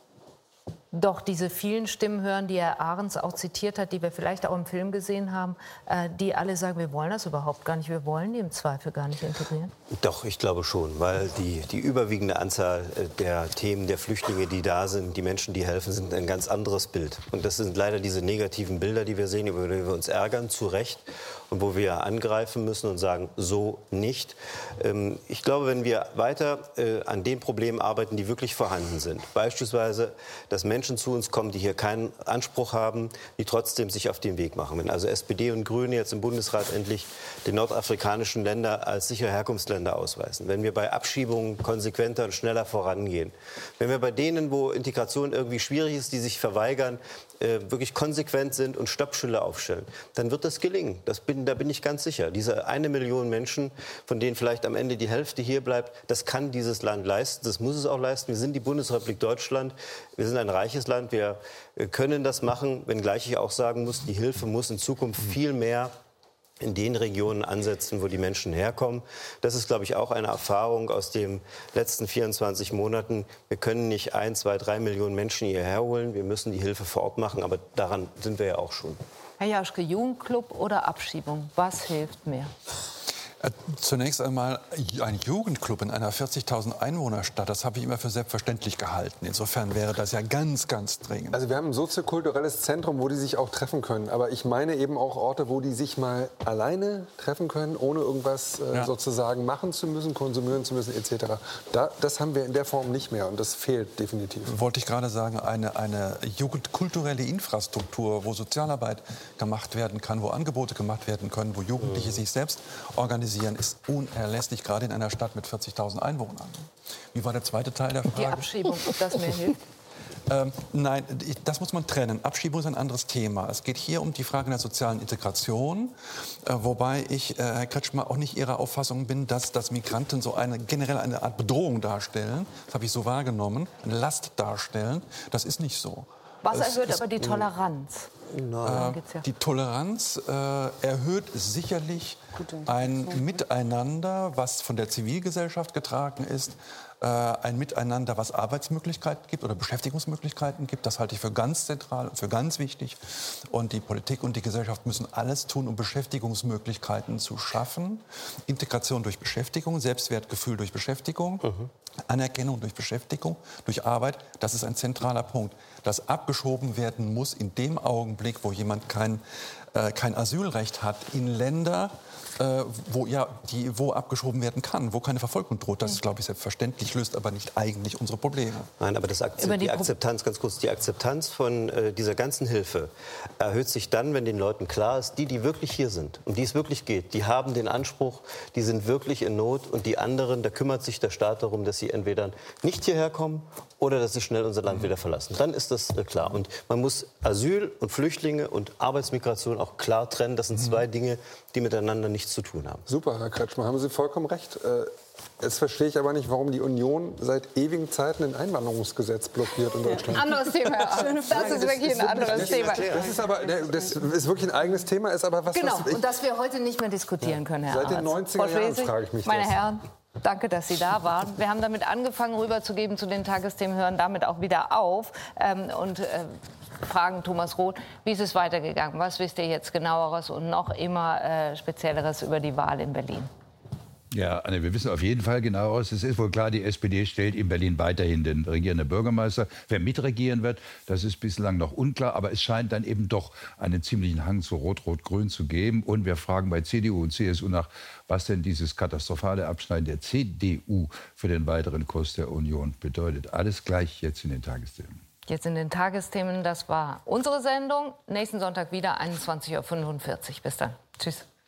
doch diese vielen Stimmen hören, die Herr Ahrens auch zitiert hat, die wir vielleicht auch im Film gesehen haben, äh, die alle sagen, wir wollen das überhaupt gar nicht, wir wollen die im Zweifel gar nicht integrieren? Doch, ich glaube schon, weil die, die überwiegende Anzahl der Themen der Flüchtlinge, die da sind, die Menschen, die helfen, sind ein ganz anderes Bild. Und das sind leider diese negativen Bilder, die wir sehen, über die wir uns ärgern, zu Recht. Und wo wir angreifen müssen und sagen, so nicht. Ähm, ich glaube, wenn wir weiter äh, an den Problemen arbeiten, die wirklich vorhanden sind, beispielsweise, dass Menschen zu uns kommen, die hier keinen Anspruch haben, die trotzdem sich auf den Weg machen. Wenn also S P D und Grüne jetzt im Bundesrat endlich die nordafrikanischen Länder als sichere Herkunftsländer ausweisen, wenn wir bei Abschiebungen konsequenter und schneller vorangehen, wenn wir bei denen, wo Integration irgendwie schwierig ist, die sich verweigern, äh, wirklich konsequent sind und Stoppschilder aufstellen, dann wird das gelingen. Das bin Da bin ich ganz sicher. Diese eine Million Menschen, von denen vielleicht am Ende die Hälfte hier bleibt, das kann dieses Land leisten. Das muss es auch leisten. Wir sind die Bundesrepublik Deutschland. Wir sind ein reiches Land. Wir können das machen, wenngleich ich auch sagen muss, die Hilfe muss in Zukunft viel mehr in den Regionen ansetzen, wo die Menschen herkommen. Das ist, glaube ich, auch eine Erfahrung aus den letzten vierundzwanzig Monaten. Wir können nicht ein, zwei, drei Millionen Menschen hierher holen. Wir müssen die Hilfe vor Ort machen. Aber daran sind wir ja auch schon. Herr Jaschke, Jugendclub oder Abschiebung, was hilft mehr? Zunächst einmal ein Jugendclub in einer vierzigtausend Einwohnerstadt, das habe ich immer für selbstverständlich gehalten. Insofern wäre das ja ganz, ganz dringend. Also wir haben ein soziokulturelles Zentrum, wo die sich auch treffen können. Aber ich meine eben auch Orte, wo die sich mal alleine treffen können, ohne irgendwas äh, ja. sozusagen machen zu müssen, konsumieren zu müssen et cetera. Da, das haben wir in der Form nicht mehr und das fehlt definitiv. Wollte ich gerade sagen, eine, eine jugendkulturelle Infrastruktur, wo Sozialarbeit gemacht werden kann, wo Angebote gemacht werden können, wo Jugendliche mhm. sich selbst organisieren, ist unerlässlich, gerade in einer Stadt mit vierzigtausend Einwohnern. Wie war der zweite Teil der Frage? Die Abschiebung, ob das mehr hilft? Ähm, nein, das muss man trennen. Abschiebung ist ein anderes Thema. Es geht hier um die Frage der sozialen Integration, äh, wobei ich, äh, Herr Kretschmer, auch nicht Ihrer Auffassung bin, dass, dass Migranten so eine, generell eine Art Bedrohung darstellen. Das habe ich so wahrgenommen, eine Last darstellen. Das ist nicht so. Was erhöht aber die Toleranz? Äh, die Toleranz äh, erhöht sicherlich ein Miteinander, was von der Zivilgesellschaft getragen ist, äh, ein Miteinander, was Arbeitsmöglichkeiten gibt oder Beschäftigungsmöglichkeiten gibt. Das halte ich für ganz zentral und für ganz wichtig. Und die Politik und die Gesellschaft müssen alles tun, um Beschäftigungsmöglichkeiten zu schaffen. Integration durch Beschäftigung, Selbstwertgefühl durch Beschäftigung, mhm. Anerkennung durch Beschäftigung, durch Arbeit, das ist ein zentraler Punkt. Das abgeschoben werden muss in dem Augenblick, wo jemand kein, äh, kein Asylrecht hat, in Länder, äh, wo, ja, die, wo abgeschoben werden kann, wo keine Verfolgung droht. Das ist, glaube ich, selbstverständlich, löst aber nicht eigentlich unsere Probleme. Nein, aber das Akze die, die Akzeptanz, ganz kurz, die Akzeptanz von äh, dieser ganzen Hilfe erhöht sich dann, wenn den Leuten klar ist, die, die wirklich hier sind, um die es wirklich geht, die haben den Anspruch, die sind wirklich in Not, und die anderen, da kümmert sich der Staat darum, dass sie entweder nicht hierher kommen oder dass sie schnell unser Land mhm. wieder verlassen. Dann ist das äh, klar. Und man muss Asyl und Flüchtlinge und Arbeitsmigration auch klar trennen. Das sind mhm. zwei Dinge, die miteinander nichts zu tun haben. Super, Herr Kretschmer, haben Sie vollkommen recht. Äh, jetzt verstehe ich aber nicht, warum die Union seit ewigen Zeiten ein Einwanderungsgesetz blockiert in Deutschland. Anderes Thema. Das ist wirklich ein anderes Thema. Das ist aber das ist wirklich ein eigenes Thema, ist aber was, genau, was ich, und das wir heute nicht mehr diskutieren können, Herr Seit den neunziger Jahren frage ich mich meine das. Herren, danke, dass Sie da waren. Wir haben damit angefangen, rüberzugeben zu den Tagesthemen, hören damit auch wieder auf ähm, und äh, fragen Thomas Roth, wie ist es weitergegangen? Was wisst ihr jetzt genaueres und noch immer äh, Spezielleres über die Wahl in Berlin? Ja, Anne, wir wissen auf jeden Fall genaueres. Es ist wohl klar, die S P D stellt in Berlin weiterhin den regierenden Bürgermeister. Wer mitregieren wird, das ist bislang noch unklar. Aber es scheint dann eben doch einen ziemlichen Hang zu Rot-Rot-Grün zu geben. Und wir fragen bei C D U und C S U nach, was denn dieses katastrophale Abschneiden der C D U für den weiteren Kurs der Union bedeutet. Alles gleich jetzt in den Tagesthemen. Jetzt in den Tagesthemen, das war unsere Sendung. Nächsten Sonntag wieder einundzwanzig Uhr fünfundvierzig. Bis dann. Tschüss.